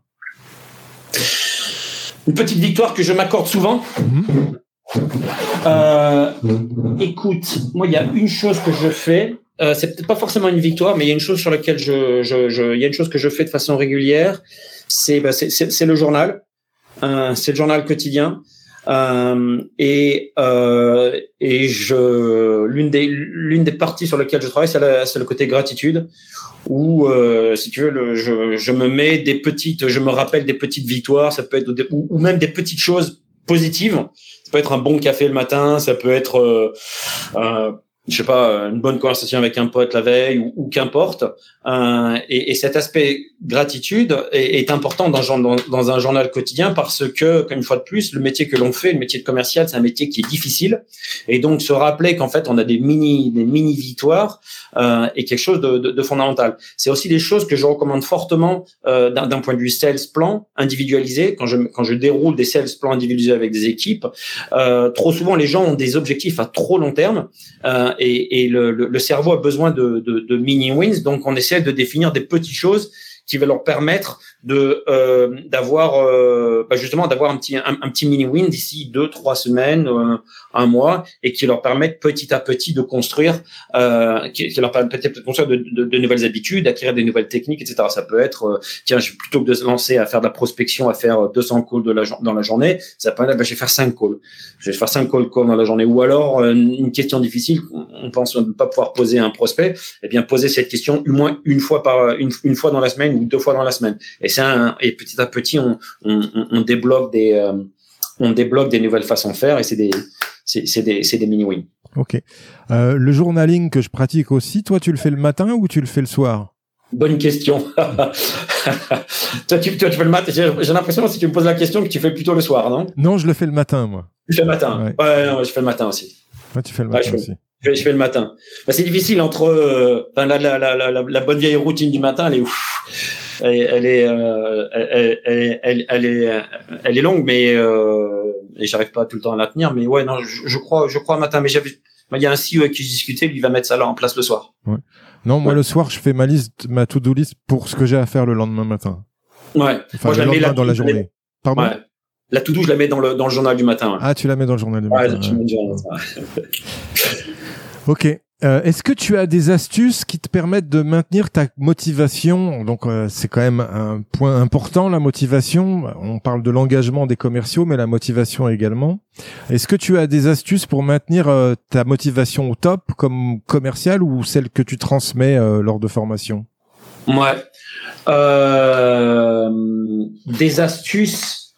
Une petite victoire que je m'accorde souvent. Mmh. Euh, écoute, moi, il y a une chose que je fais. Euh, c'est peut-être pas forcément une victoire, mais il y a une chose sur laquelle je, je, je il y a une chose que je fais de façon régulière. C'est, bah, c'est, c'est, c'est le journal. Euh, c'est le journal quotidien. Euh, et euh, et je l'une des l'une des parties sur lesquelles je travaille, c'est, la, c'est le côté gratitude. Où, euh, si tu veux, le, je, je me mets des petites, je me rappelle des petites victoires, ça peut être des, ou, ou même des petites choses positives. Ça peut être un bon café le matin, ça peut être, euh, euh, je sais pas, une bonne conversation avec un pote la veille ou, ou qu'importe. Euh, et, et cet aspect gratitude est, est important dans, dans, dans un journal quotidien parce que, une fois de plus, le métier que l'on fait, le métier de commercial, c'est un métier qui est difficile. Et donc, se rappeler qu'en fait, on a des mini, des mini victoires euh, est quelque chose de, de, de fondamental. C'est aussi des choses que je recommande fortement euh, d'un, d'un point de vue sales plan individualisé. Quand je, quand je déroule des sales plans individualisés avec des équipes, euh, trop souvent, les gens ont des objectifs à trop long terme. Euh, Et, et le, le, le cerveau a besoin de, de, de mini wins, donc on essaie de définir des petites choses qui vont leur permettre de euh, d'avoir euh, bah justement d'avoir un petit un, un petit mini win d'ici deux trois semaines, euh, un mois, et qui leur permettent petit à petit de construire, euh, qui, qui leur permettent peut-être de construire de, de, de nouvelles habitudes, d'acquérir des nouvelles techniques, et cetera. Ça peut être euh, tiens, je, plutôt que de se lancer à faire de la prospection, à faire deux cents calls de la dans la journée, ça peut être bah, je vais faire cinq calls, je vais faire cinq calls calls dans la journée, ou alors euh, une question difficile, on pense ne pas pouvoir poser à un prospect, eh bien poser cette question au moins une fois par une, une fois dans la semaine ou deux fois dans la semaine. Et c'est un, et petit à petit on on, on débloque des euh, on débloque des nouvelles façons de faire, et c'est des c'est c'est des c'est des mini wins. Ok. Euh, le journaling que je pratique aussi, toi tu le fais le matin ou tu le fais le soir? Bonne question. toi, tu, toi, tu fais le matin. J'ai, j'ai l'impression, si tu me poses la question, que tu fais plutôt le soir, non? Non, je le fais le matin, moi. Tu fais le matin. Ouais, ouais non, je fais le matin aussi. Ouais, tu fais le matin ouais, je fais, aussi. Je fais, je fais le matin. Bah, c'est difficile entre euh, la, la, la, la, la, la bonne vieille routine du matin, elle est ouf. Elle, elle est, euh, elle, elle, elle, elle est, elle est longue, mais euh, et j'arrive pas tout le temps à la tenir. Mais ouais, non, je, je crois, je crois matin. Mais j'avais, il y a un C E O avec qui je discutais, lui il va mettre ça là en place le soir. Ouais. Non, moi ouais. le soir, je fais ma liste, ma to-do list pour ce que j'ai à faire le lendemain matin. Ouais. Enfin, moi, le je la mets lendemain la dans la journée. mets... Pardon. Ouais. La to-do, je la mets dans le dans le journal du matin. Ouais. Ah, tu la mets dans le journal du ouais, matin. Tu ouais. mets dans le journal du matin. Ok. Euh, est-ce que tu as des astuces qui te permettent de maintenir ta motivation? Donc, euh, c'est quand même un point important, la motivation. On parle de l'engagement des commerciaux, mais la motivation également. Est-ce que tu as des astuces pour maintenir euh, ta motivation au top comme commercial, ou celle que tu transmets euh, lors de formation? Ouais. Euh, des astuces.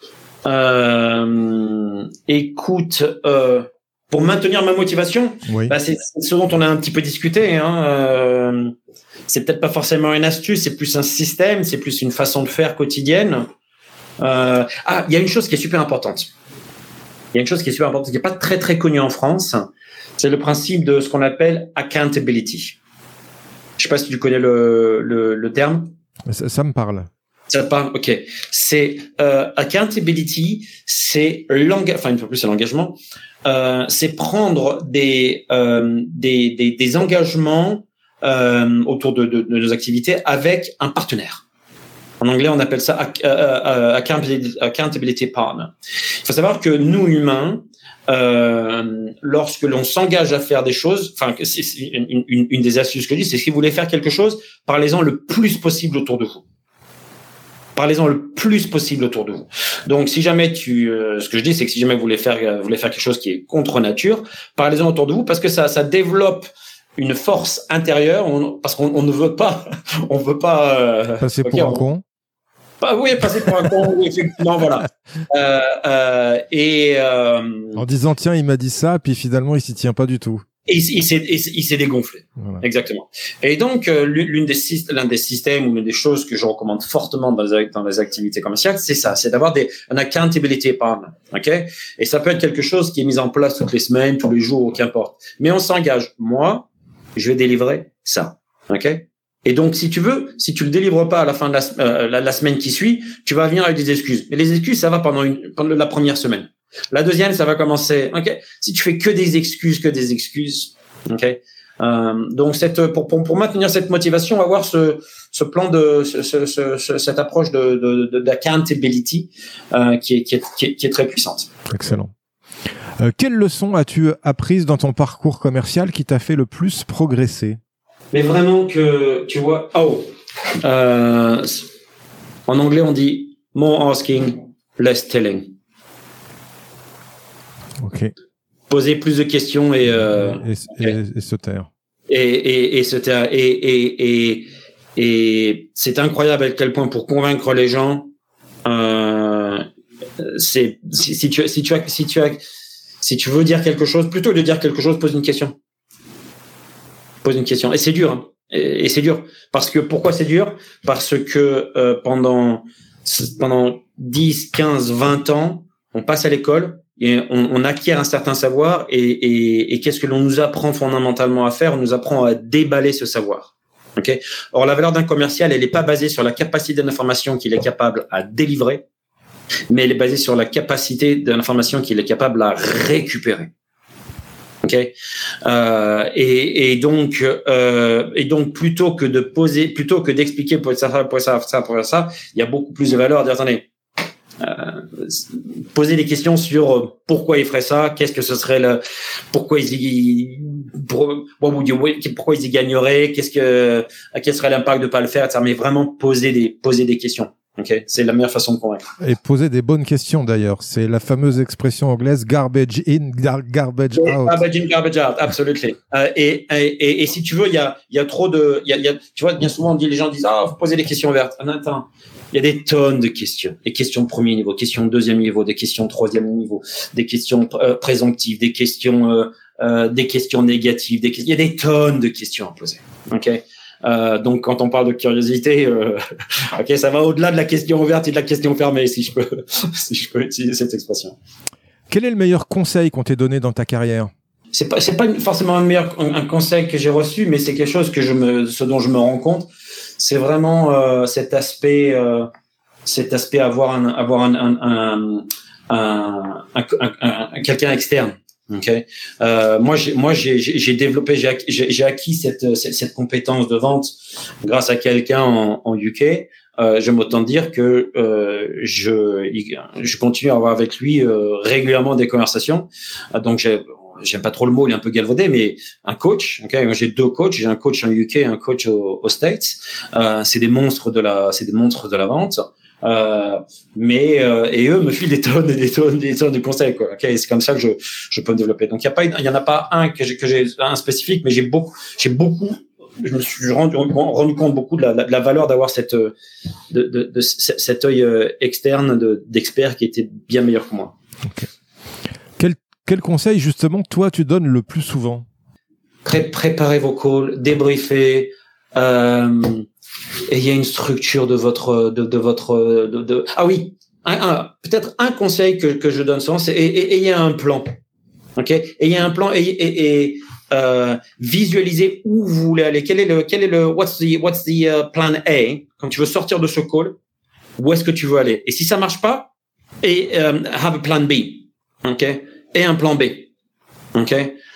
Euh, écoute. Euh, Pour maintenir ma motivation, oui. bah c'est ce dont on a un petit peu discuté. Hein. Euh, c'est peut-être pas forcément une astuce, c'est plus un système, c'est plus une façon de faire quotidienne. Euh, ah, il y a une chose qui est super importante. Il y a une chose qui est super importante, qui n'est pas très très connue en France. C'est le principe de ce qu'on appelle accountability. Je sais pas si tu connais le le, le terme. Ça, ça me parle. Ça te parle, ok. C'est euh, accountability, c'est l'engagement. Enfin, une fois plus, c'est l'engagement. Euh, c'est prendre des, euh, des, des, des engagements euh, autour de, de, de nos activités avec un partenaire. En anglais, on appelle ça uh, uh, accountability, accountability partner. Il faut savoir que nous, humains, euh, lorsque l'on s'engage à faire des choses, enfin, c'est une, une, une des astuces que je dis, c'est si vous voulez faire quelque chose, parlez-en le plus possible autour de vous. Parlez-en le plus possible autour de vous. Donc, si jamais tu, euh, ce que je dis, c'est que si jamais vous voulez faire, euh, vous voulez faire quelque chose qui est contre nature, parlez-en autour de vous, parce que ça, ça développe une force intérieure, on, parce qu'on on ne veut pas, on veut pas euh, passer okay, pour un con. Pas, oui, passer pour un con, oui, effectivement, voilà. Euh, euh, et euh, en disant tiens, il m'a dit ça, puis finalement, il s'y tient pas du tout. Et il, il s'est, il s'est dégonflé. Voilà. Exactement. Et donc, euh, l'une des, l'un des systèmes ou l'une des choses que je recommande fortement dans les, dans les activités commerciales, c'est ça, c'est d'avoir des, un accountability partner. OK? Et ça peut être quelque chose qui est mis en place toutes les semaines, tous les jours, qu'importe. Mais on s'engage. Moi, je vais délivrer ça. OK? Et donc, si tu veux, si tu le délivres pas à la fin de la, euh, la, la semaine qui suit, tu vas venir avec des excuses. Mais les excuses, ça va pendant une, pendant la première semaine. La deuxième, ça va commencer. Ok. Si tu fais que des excuses, que des excuses. Ok. Euh, donc cette pour, pour pour maintenir cette motivation, avoir ce ce plan de ce, ce, ce cette approche de de d'accountability euh, qui est qui est qui est qui est très puissante. Excellent. Euh, quelle leçon as-tu apprises dans ton parcours commercial qui t'a fait le plus progresser? Mais vraiment que tu vois. Oh. Euh, en anglais, on dit more asking, less telling. Ok. Poser plus de questions et euh, et, et, okay. et, et se taire. Et, et, et se taire. Et, et, et, et c'est incroyable à quel point pour convaincre les gens, euh, c'est si, si tu si tu as si tu as si tu veux dire quelque chose, plutôt que de dire quelque chose, pose une question. Pose une question. Et c'est dur. Hein. Et, et c'est dur parce que pourquoi c'est dur? Parce que euh, pendant pendant dix, quinze, vingt ans, on passe à l'école. Et on, on acquiert un certain savoir et, et, et qu'est-ce que l'on nous apprend fondamentalement à faire? On nous apprend à déballer ce savoir. Okay? Or, la valeur d'un commercial, elle n'est pas basée sur la capacité d'information qu'il est capable à délivrer, mais elle est basée sur la capacité d'information qu'il est capable à récupérer. Ok, euh, et, et donc euh, et donc plutôt que de poser, plutôt que d'expliquer pour ça, pour ça, ça, pour ça, il y a beaucoup plus de valeur à dire attendez, euh, poser des questions sur pourquoi ils feraient ça, qu'est-ce que ce serait le, pourquoi ils y, pour, pourquoi ils y gagneraient, qu'est-ce que, quel serait l'impact de pas le faire, ça, mais vraiment poser des poser des questions. Ok, c'est la meilleure façon de convaincre. Et poser des bonnes questions d'ailleurs. C'est la fameuse expression anglaise garbage in, garbage yeah, out. Garbage in, garbage out, absolument. euh, et, et, et, et si tu veux, il y a, il y a trop de, il y a, il y a, tu vois, bien souvent, on dit, les gens disent, ah, faut poser des questions ouvertes. Ah, attends, il y a des tonnes de questions. Des questions de premier niveau, questions de deuxième niveau, des questions de troisième niveau, des questions euh, présomptives, des questions, euh, euh, des questions négatives, des, il y a des tonnes de questions à poser. Ok. Euh, donc, quand on parle de curiosité, euh, ok, ça va au-delà de la question ouverte et de la question fermée, si je peux, si je peux utiliser cette expression. Quel est le meilleur conseil qu'on t'ait donné dans ta carrière? C'est pas, c'est pas forcément un meilleur, un conseil que j'ai reçu, mais c'est quelque chose que je me, ce dont je me rends compte, c'est vraiment euh, cet aspect, euh, cet aspect avoir un, avoir un, un, un, un, un, un, un quelqu'un externe. Ok. Euh, moi, j'ai, moi, j'ai, j'ai développé, j'ai, j'ai, j'ai acquis cette, cette, cette compétence de vente grâce à quelqu'un en, en U K. Euh, je m'entends dire que euh, je, je continue à avoir avec lui euh, régulièrement des conversations. Euh, donc, j'ai, j'aime pas trop le mot, il est un peu galvaudé, mais un coach. Ok. Moi, j'ai deux coachs. J'ai un coach en U K, et un coach aux, aux States. Euh, c'est des monstres de la, c'est des monstres de la vente. Euh, mais euh, et eux me filent des tonnes et des tonnes des tonnes de conseils quoi. Okay, c'est comme ça que je je peux me développer. Donc il y a pas il y en a pas un que j'ai que j'ai un spécifique, mais j'ai beaucoup j'ai beaucoup je me suis rendu rendu compte beaucoup de la, de la valeur d'avoir cette de, de, de cet œil externe de d'expert qui était bien meilleur que moi. Okay. Quel quel conseil justement toi tu donnes le plus souvent? Pré- préparez vos calls, débriefez. Euh, Et il y a une structure de votre, de, de votre, de, de... ah oui, un, un, peut-être un conseil que que je donne souvent, c'est et, et, et il y a un plan, ok, et il y a un plan et et, et euh, visualisez où vous voulez aller. Quel est le, quel est le, what's the, what's the uh, plan A quand tu veux sortir de ce call, où est-ce que tu veux aller? Et si ça marche pas, et um, have a plan B, ok, et un plan B, ok.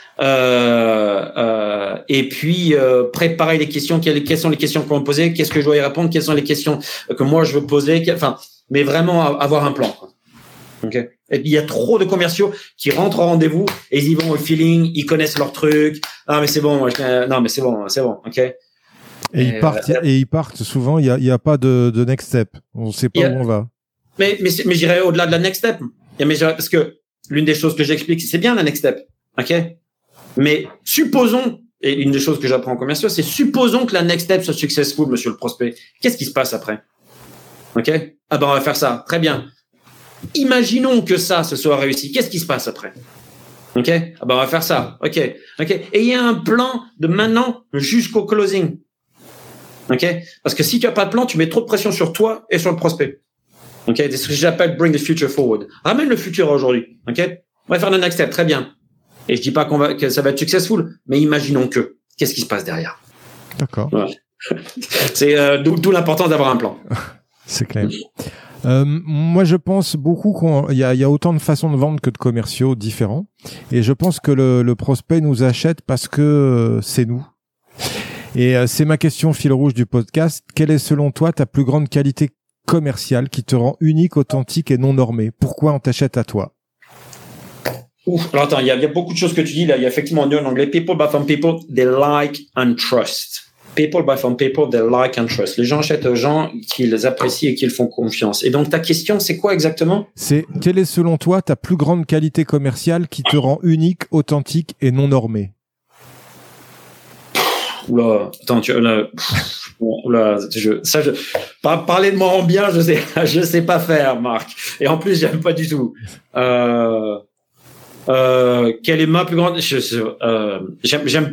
Euh, euh, et puis euh, préparer les questions. Quelles, quelles sont les questions qu'on va me poser? Qu'est-ce que je dois y répondre? Quelles sont les questions que moi je veux poser? Enfin, mais vraiment avoir un plan. Quoi. Okay. Et il y a trop de commerciaux qui rentrent au rendez-vous et ils y vont au feeling, ils connaissent leur truc. Ah mais c'est bon, moi, je, non mais c'est bon, c'est bon, ok. Et, et ils partent euh, et ils partent souvent. Il y a, il y a pas de, de next step. On sait pas a, où on va. Mais mais mais j'irai au-delà de la next step. Mais parce que l'une des choses que j'explique, c'est bien la next step, ok. Mais supposons, et une des choses que j'apprends en commerciaux, c'est supposons que la next step soit successful, monsieur le prospect. Qu'est-ce qui se passe après? Ok? Ah ben on va faire ça. Très bien. Imaginons que ça, ce soit réussi. Qu'est-ce qui se passe après? Ok? Ah ben on va faire ça. Ok? Ok? Et il y a un plan de maintenant jusqu'au closing. Ok? Parce que si tu as pas de plan, tu mets trop de pression sur toi et sur le prospect. Ok? C'est ce que j'appelle bring the future forward. Ramène le futur aujourd'hui. Ok? On va faire le next step. Très bien. Et je dis pas qu'on va, que ça va être successful, mais imaginons que. Qu'est-ce qui se passe derrière? D'accord. Voilà. C'est euh, d'où, d'où l'importance d'avoir un plan. C'est clair. Euh, moi, je pense beaucoup qu'il y a, il y a autant de façons de vendre que de commerciaux différents. Et je pense que le, le prospect nous achète parce que euh, c'est nous. Et euh, c'est ma question fil rouge du podcast. Quelle est selon toi ta plus grande qualité commerciale qui te rend unique, authentique et non normée? Pourquoi on t'achète à toi? Ouf. Alors attends, il y, y a beaucoup de choses que tu dis là. Il y a effectivement en anglais, people buy from people they like and trust. People buy from people they like and trust. Les gens achètent aux gens qu'ils apprécient et qu'ils font confiance. Et donc ta question, c'est quoi exactement? C'est quelle est selon toi ta plus grande qualité commerciale qui te rend unique, authentique et non normée? Oula, attends, tu là, oula, je, ça, je, par, parler de moi en bien, je sais, je sais pas faire, Marc. Et en plus, j'aime pas du tout. Euh, Euh, quelle est ma plus grande? Je, je, euh, j'aime, j'aime.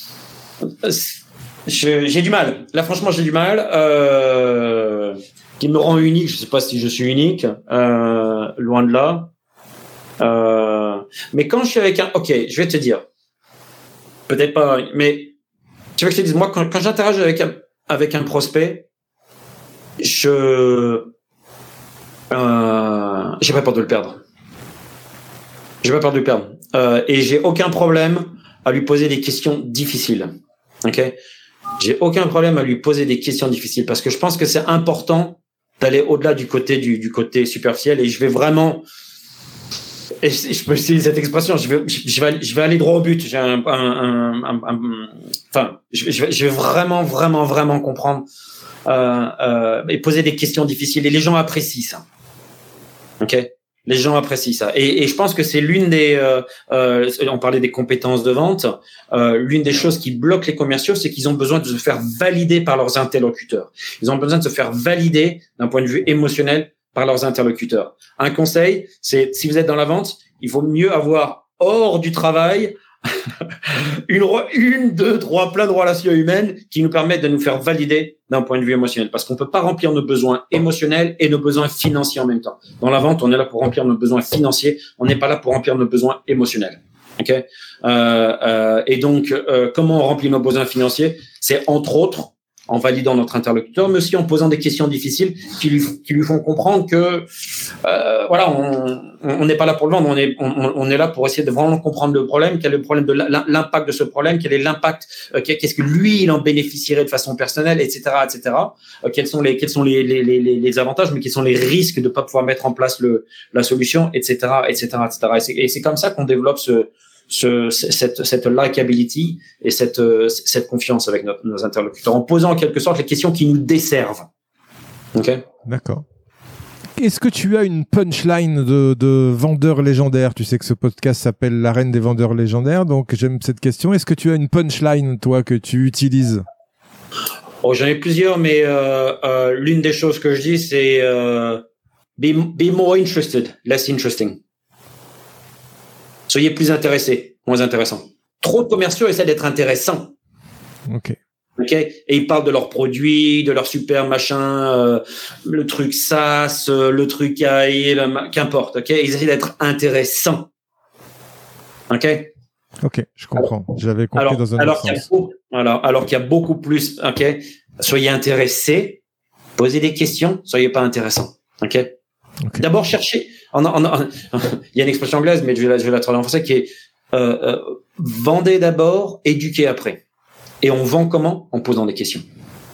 Je, j'ai du mal. Là, franchement, j'ai du mal. Euh, qui me rend unique. Je sais pas si je suis unique. Euh, loin de là. Euh, mais quand je suis avec un, ok, je vais te dire. Peut-être pas. Mais tu veux que je te dise, moi, quand, quand j'interagis avec un, avec un prospect, je, euh, j'ai pas peur de le perdre. Je vais pas perdre du perme. Euh, et j'ai aucun problème à lui poser des questions difficiles. Ok. J'ai aucun problème à lui poser des questions difficiles parce que je pense que c'est important d'aller au-delà du côté du, du côté superficiel et je vais vraiment, et je, je peux utiliser cette expression, je vais, je vais, je vais aller droit au but. J'ai un, un, un, un, un enfin, je, je, vais, je vais vraiment, vraiment, vraiment comprendre euh, euh, et poser des questions difficiles et les gens apprécient ça. Ok. Les gens apprécient ça. Et, et je pense que c'est l'une des, euh, euh, on parlait des compétences de vente, euh, l'une des choses qui bloquent les commerciaux, c'est qu'ils ont besoin de se faire valider par leurs interlocuteurs. Ils ont besoin de se faire valider d'un point de vue émotionnel par leurs interlocuteurs. Un conseil, c'est si vous êtes dans la vente, il vaut mieux avoir hors du travail une, une, deux, trois, plein de relations humaines qui nous permettent de nous faire valider d'un point de vue émotionnel. Parce qu'on peut pas remplir nos besoins émotionnels et nos besoins financiers en même temps. Dans la vente, on est là pour remplir nos besoins financiers. On n'est pas là pour remplir nos besoins émotionnels. Ok. Euh, euh, et donc, euh, comment on remplit nos besoins financiers? C'est entre autres en validant notre interlocuteur, mais aussi en posant des questions difficiles qui lui, qui lui font comprendre que euh, voilà, on n'est pas là pour le vendre, on est, on, on est là pour essayer de vraiment comprendre le problème, quel est le problème de l'impact de ce problème, quel est l'impact, euh, qu'est-ce que lui il en bénéficierait de façon personnelle, et cetera, et cetera. Euh, quels sont les, quels sont les, les, les, les avantages, mais quels sont les risques de pas pouvoir mettre en place le, la solution, et cetera, et cetera, et cetera. Et c'est, et c'est comme ça qu'on développe ce Ce, cette, cette likability et cette, cette confiance avec notre, nos interlocuteurs en posant en quelque sorte les questions qui nous desservent. Ok. D'accord. Est-ce que tu as une punchline de, de vendeur légendaire? Tu sais que ce podcast s'appelle l'arène des vendeurs légendaires, donc j'aime cette question. Est-ce que tu as une punchline, toi, que tu utilises? Oh, j'en ai plusieurs, mais euh, euh, l'une des choses que je dis, c'est euh, be, be more interested, less interesting. Soyez plus intéressés, moins intéressants. Trop de commerciaux essaient d'être intéressants. Ok. Ok. Et ils parlent de leurs produits, de leur super machin, euh, le truc SaaS, euh, le truc A I, le, qu'importe. Ok. Ils essaient d'être intéressants. Ok. Ok, je comprends. J'avais compris alors, dans un alors autre qu'il y a sens. beaucoup, alors, alors qu'il y a beaucoup plus. Ok. Soyez intéressés, posez des questions, soyez pas intéressants. Ok. Okay. D'abord, cherchez. On a, on a, il y a une expression anglaise, mais je vais la, je vais la traduire en français, qui est euh, euh, vendez d'abord, éduquez après. Et on vend comment? En posant des questions.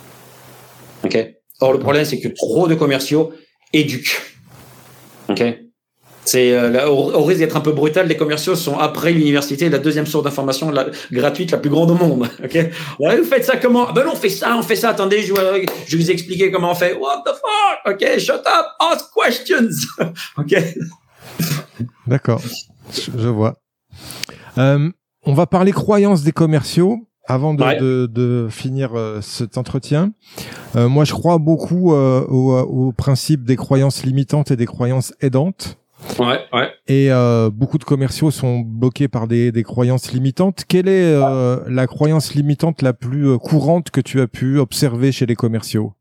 Ok. Or, le problème, c'est que trop de commerciaux éduquent. Ok. C'est euh, au, au risque d'être un peu brutal, les commerciaux sont après l'université la deuxième source d'information la, gratuite la plus grande au monde. Ok. Ouais, vous faites ça comment? Ben non, on fait ça, on fait ça. Attendez, je, je vais vous expliquer comment on fait. What the fuck? Ok, shut up, ask questions. Ok. D'accord, je, je vois. Euh, on va parler croyances des commerciaux avant de, ouais. de, de finir euh, cet entretien. Euh, moi, je crois beaucoup euh, au, au principe des croyances limitantes et des croyances aidantes. Ouais, ouais. Et euh, beaucoup de commerciaux sont bloqués par des, des croyances limitantes. Quelle est euh, la croyance limitante la plus euh, courante que tu as pu observer chez les commerciaux?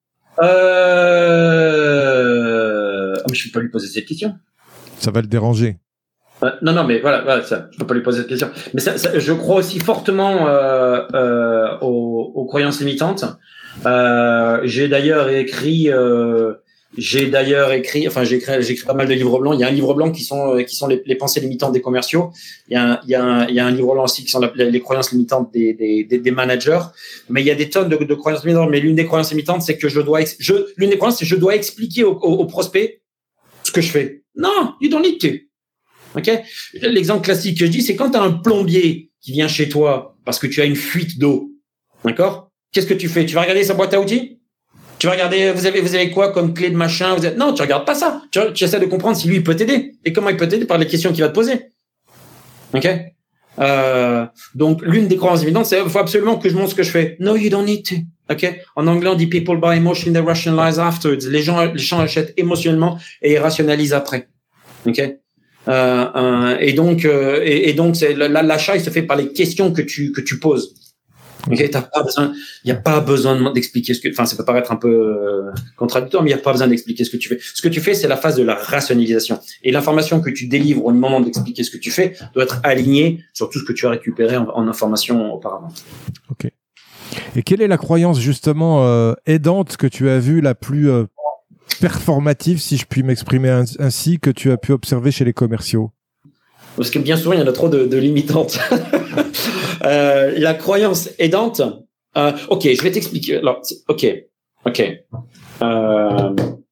Euh... Oh, mais je peux pas lui poser cette question. Ça va le déranger. Euh, non, non, mais voilà, voilà, ça, je peux pas lui poser cette question. Mais ça, ça, je crois aussi fortement euh, euh, aux, aux croyances limitantes. Euh, j'ai d'ailleurs écrit. Euh, J'ai d'ailleurs écrit, enfin j'ai écrit, j'ai écrit pas mal de livres blancs. Il y a un livre blanc qui sont qui sont les, les pensées limitantes des commerciaux. Il y a un, il y a un, il y a un livre blanc aussi qui sont la, les croyances limitantes des, des, des, des managers. Mais il y a des tonnes de, de croyances limitantes. Mais l'une des croyances limitantes, c'est que je dois, je, l'une des croyances, c'est que je dois expliquer au, au, au prospect ce que je fais. Non, you don't need to. Ok. L'exemple classique que je dis, c'est quand tu as un plombier qui vient chez toi parce que tu as une fuite d'eau. D'accord. Qu'est-ce que tu fais? Tu vas regarder sa boîte à outils? Tu vas regarder, vous avez, vous avez quoi comme clé de machin? Vous êtes... Non, tu regardes pas ça. Tu, tu essaies de comprendre si lui, il peut t'aider. Et comment il peut t'aider? Par les questions qu'il va te poser. Ok? Euh, donc, l'une des croyances évidentes, c'est, il faut absolument que je montre ce que je fais. No, you don't need to. Ok? En anglais, on dit people buy emotion, they rationalize afterwards. Les gens, les gens achètent émotionnellement et ils rationalisent après. Ok? Euh, euh, et donc, euh, et, et donc, c'est, l'achat, il se fait par les questions que tu, que tu poses. Ok, t'as pas besoin, il y a pas besoin d'expliquer ce que, enfin, ça peut paraître un peu euh, contradictoire, mais il y a pas besoin d'expliquer ce que tu fais. Ce que tu fais, c'est la phase de la rationalisation. Et l'information que tu délivres au moment d'expliquer ce que tu fais doit être alignée sur tout ce que tu as récupéré en, en information auparavant. Ok. Et quelle est la croyance justement euh, aidante que tu as vue la plus euh, performative, si je puis m'exprimer ainsi, que tu as pu observer chez les commerciaux? parce que bien souvent il y en a trop de, de limitantes. euh, la croyance aidante. Euh, ok, je vais t'expliquer. Alors, ok, ok. Euh,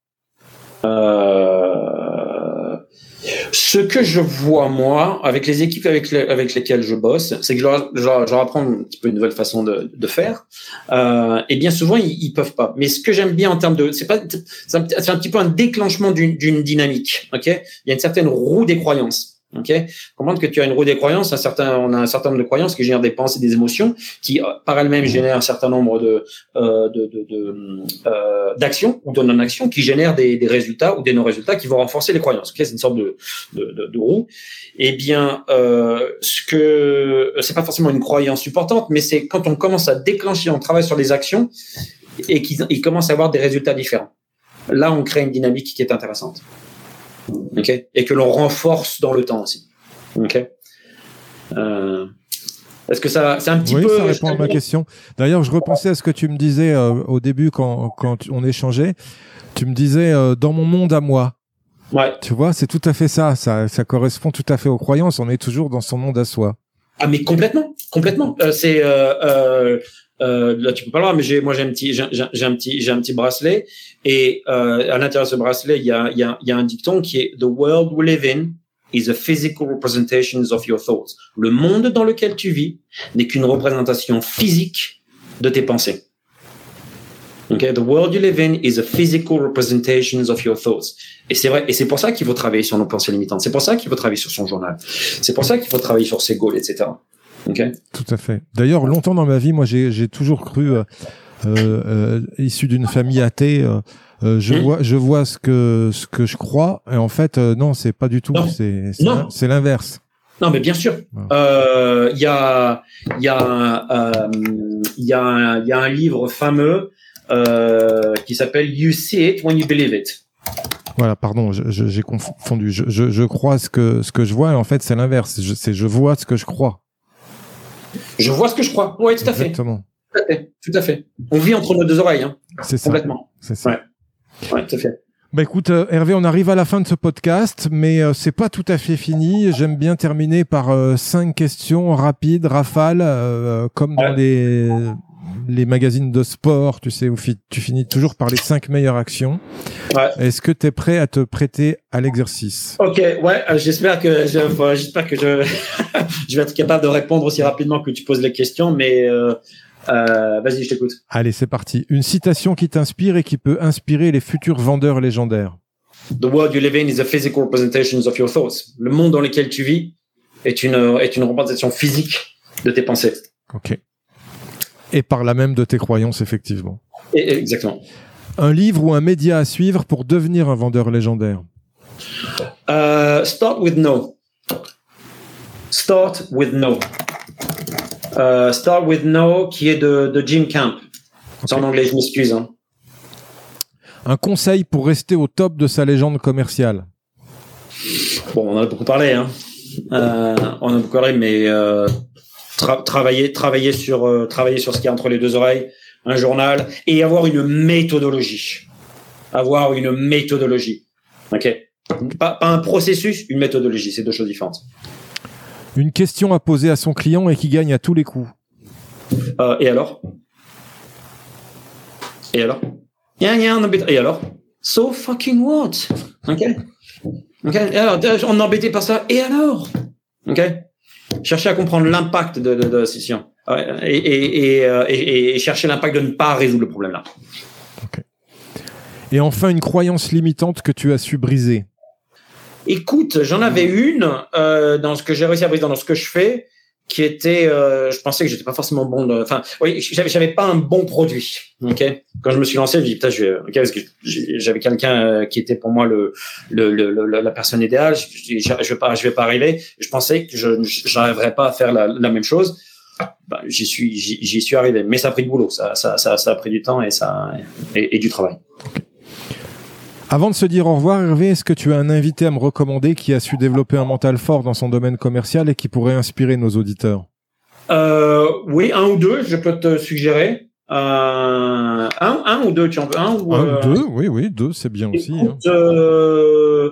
euh, ce que je vois moi avec les équipes avec les, avec lesquelles je bosse, c'est que je leur, je, leur, je leur apprends un petit peu une nouvelle façon de, de faire. Euh, et bien souvent ils, ils peuvent pas. Mais ce que j'aime bien en termes de, c'est pas, c'est un, c'est un petit peu un déclenchement d'une, d'une dynamique. Ok, il y a une certaine roue des croyances. Ok, comprendre que tu as une roue des croyances, un certain, on a un certain nombre de croyances qui génèrent des pensées, des émotions, qui par elles-mêmes génèrent un certain nombre de, euh, de, de, de euh, d'actions ou de non-actions, qui génèrent des, des résultats ou des non-résultats qui vont renforcer les croyances. Ok, c'est une sorte de, de, de, de roue. Eh bien, euh, ce que c'est pas forcément une croyance supportante, mais c'est quand on commence à déclencher, on travaille sur les actions et qu'ils ils commencent à avoir des résultats différents. Là, on crée une dynamique qui est intéressante. Okay. Et que l'on renforce dans le temps aussi. Okay. Euh, est-ce que ça, c'est un petit oui, peu. Oui, ça répond à ma question. D'ailleurs, je repensais à ce que tu me disais euh, au début quand, quand on échangeait. Tu me disais euh, dans mon monde à moi. Ouais. Tu vois, c'est tout à fait ça. Ça, ça correspond tout à fait aux croyances. On est toujours dans son monde à soi. Ah, mais complètement, complètement. Euh, c'est euh, euh, euh, là, tu peux pas le voir, mais j'ai, moi, j'ai un petit, j'ai, j'ai un petit, j'ai un petit bracelet. Et euh, à l'intérieur de ce bracelet, il y a, il y a, il y a un dicton qui est « The world we live in is a physical representation of your thoughts ». Le monde dans lequel tu vis n'est qu'une représentation physique de tes pensées. Okay? The world you live in is a physical representation of your thoughts. Et c'est vrai, et c'est pour ça qu'il faut travailler sur nos pensées limitantes. C'est pour ça qu'il faut travailler sur son journal. C'est pour ça qu'il faut travailler sur ses goals, et cetera. Okay? Tout à fait. D'ailleurs, longtemps dans ma vie, moi, j'ai, j'ai toujours cru... Euh, Euh, euh, issu d'une famille athée, euh, euh, je mmh. vois, je vois ce que ce que je crois, et en fait, euh, non, c'est pas du tout, non. c'est c'est, non. c'est l'inverse. Non, mais bien sûr. Il ouais. euh, y a il y a il euh, y a il y a un livre fameux euh, qui s'appelle You See It When You Believe It. Voilà, pardon, je, je, j'ai confondu. Je, je, je crois ce que ce que je vois, et en fait, c'est l'inverse. Je, c'est je vois ce que je crois. Je vois ce que je crois. Oui, tout à fait. Exactement. Tout à fait, tout à fait. On vit entre nos deux oreilles, hein. C'est ça. Complètement. C'est ça. Ouais. Ouais, tout à fait. Bah écoute, euh, Hervé, on arrive à la fin de ce podcast, mais euh, c'est pas tout à fait fini. J'aime bien terminer par euh, cinq questions rapides, rafales, euh, comme dans ouais. les les magazines de sport, tu sais, où fi- tu finis toujours par les cinq meilleures actions. Ouais. Est-ce que tu es prêt à te prêter à l'exercice ? Ok, ouais, euh, j'espère que je, euh, j'espère que je je vais être capable de répondre aussi rapidement que tu poses les questions, mais euh, Euh, vas-y, je t'écoute. Allez, c'est parti. Une citation qui t'inspire et qui peut inspirer les futurs vendeurs légendaires. The world you live in is a physical representation of your thoughts. Le monde dans lequel tu vis est une est une représentation physique de tes pensées. Ok. Et par là même de tes croyances, effectivement. Et, exactement. Un livre ou un média à suivre pour devenir un vendeur légendaire. Uh, start with no. Start with no. Uh, Start with No, qui est de, de Jim Camp. Okay. C'est en anglais, je m'excuse. Hein. Un conseil pour rester au top de sa légende commerciale. Bon, on en a beaucoup parlé. Hein. Euh, on a beaucoup parlé, mais euh, tra- travailler, travailler sur, euh, travailler sur ce qu'il y a entre les deux oreilles, un journal, et avoir une méthodologie. Avoir une méthodologie. Ok. Pas, pas un processus, une méthodologie. C'est deux choses différentes. Une question à poser à son client et qui gagne à tous les coups. Euh, et alors Et alors Et alors So fucking what? Ok. Ok. Alors, on est embêté par ça. Et alors? Ok. Chercher à comprendre l'impact de, de, de la session. Et, et, et, et, et chercher l'impact de ne pas résoudre le problème là. Ok. Et enfin, une croyance limitante que tu as su briser. Écoute, j'en avais une euh, dans ce que j'ai réussi à briser dans ce que je fais, qui était, euh, je pensais que j'étais pas forcément bon. De, enfin, oui, j'avais, j'avais pas un bon produit. Ok. Quand je me suis lancé, je me dis putain, je vais, ok, parce que j'avais quelqu'un qui était pour moi le, le, le, le la personne idéale. Je, je, je vais pas, je vais pas arriver. Je pensais que je, j'arriverais pas à faire la, la même chose. Ben, j'y suis, j'y, j'y suis arrivé, mais ça a pris du boulot, ça, ça, ça, ça a pris du temps et ça et, et du travail. Avant de se dire au revoir, Hervé, est-ce que tu as un invité à me recommander qui a su développer un mental fort dans son domaine commercial et qui pourrait inspirer nos auditeurs ? euh, Oui, un ou deux, je peux te suggérer. Euh, un, un ou deux, tu en veux un ou, un euh, ou deux, oui, oui, deux, c'est bien écoute, aussi. Hein. Euh,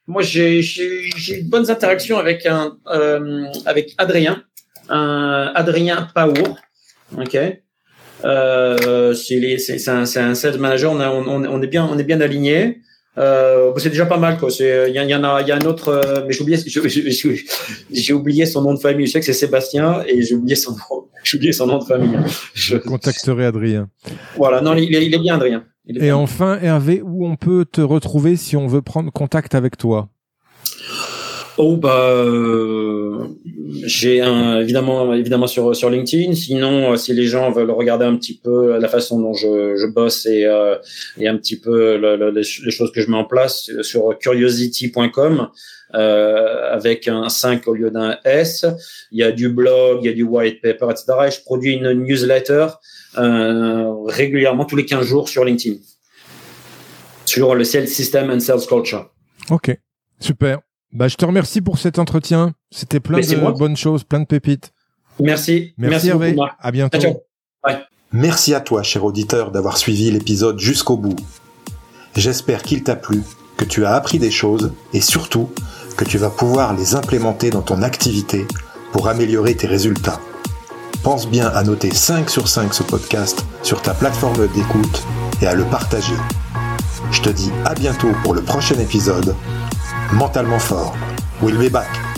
moi, j'ai, j'ai, j'ai de bonnes interactions avec un, euh, avec Adrien, un Adrien Paour. Ok. Euh, c'est les, c'est, c'est un, c'est un sales manager. On, a, on, on est bien, on est bien alignés. Euh, c'est déjà pas mal, quoi. C'est, il y, y en a, il y a un autre, euh, mais j'ai oublié, j'ai, j'ai, j'ai oublié son nom de famille. Je sais que c'est Sébastien et j'ai oublié son nom, j'ai oublié son nom de famille. Je contacterai Adrien. Voilà. Non, il est, il est bien, Adrien. Il est et bien. Enfin, Hervé, où on peut te retrouver si on veut prendre contact avec toi? Oh bah euh, j'ai un, évidemment évidemment sur sur LinkedIn. Sinon, euh, si les gens veulent regarder un petit peu la façon dont je, je bosse et euh, et un petit peu le, le, les choses que je mets en place sur curiosity point com euh, avec un cinq au lieu d'un S. Il y a du blog, il y a du white paper, et cetera. Et je produis une newsletter euh, régulièrement tous les quinze jours sur LinkedIn sur le sales system and sales culture. Ok, super. Bah, je te remercie pour cet entretien. C'était plein Mais de bonnes choses, plein de pépites. Merci. Merci, Merci Hervé. Beaucoup, à bientôt. Ciao. Ouais. Merci à toi, cher auditeur, d'avoir suivi l'épisode jusqu'au bout. J'espère qu'il t'a plu, que tu as appris des choses et surtout que tu vas pouvoir les implémenter dans ton activité pour améliorer tes résultats. Pense bien à noter cinq sur cinq ce podcast sur ta plateforme d'écoute et à le partager. Je te dis à bientôt pour le prochain épisode. Mentalement fort. We'll be back.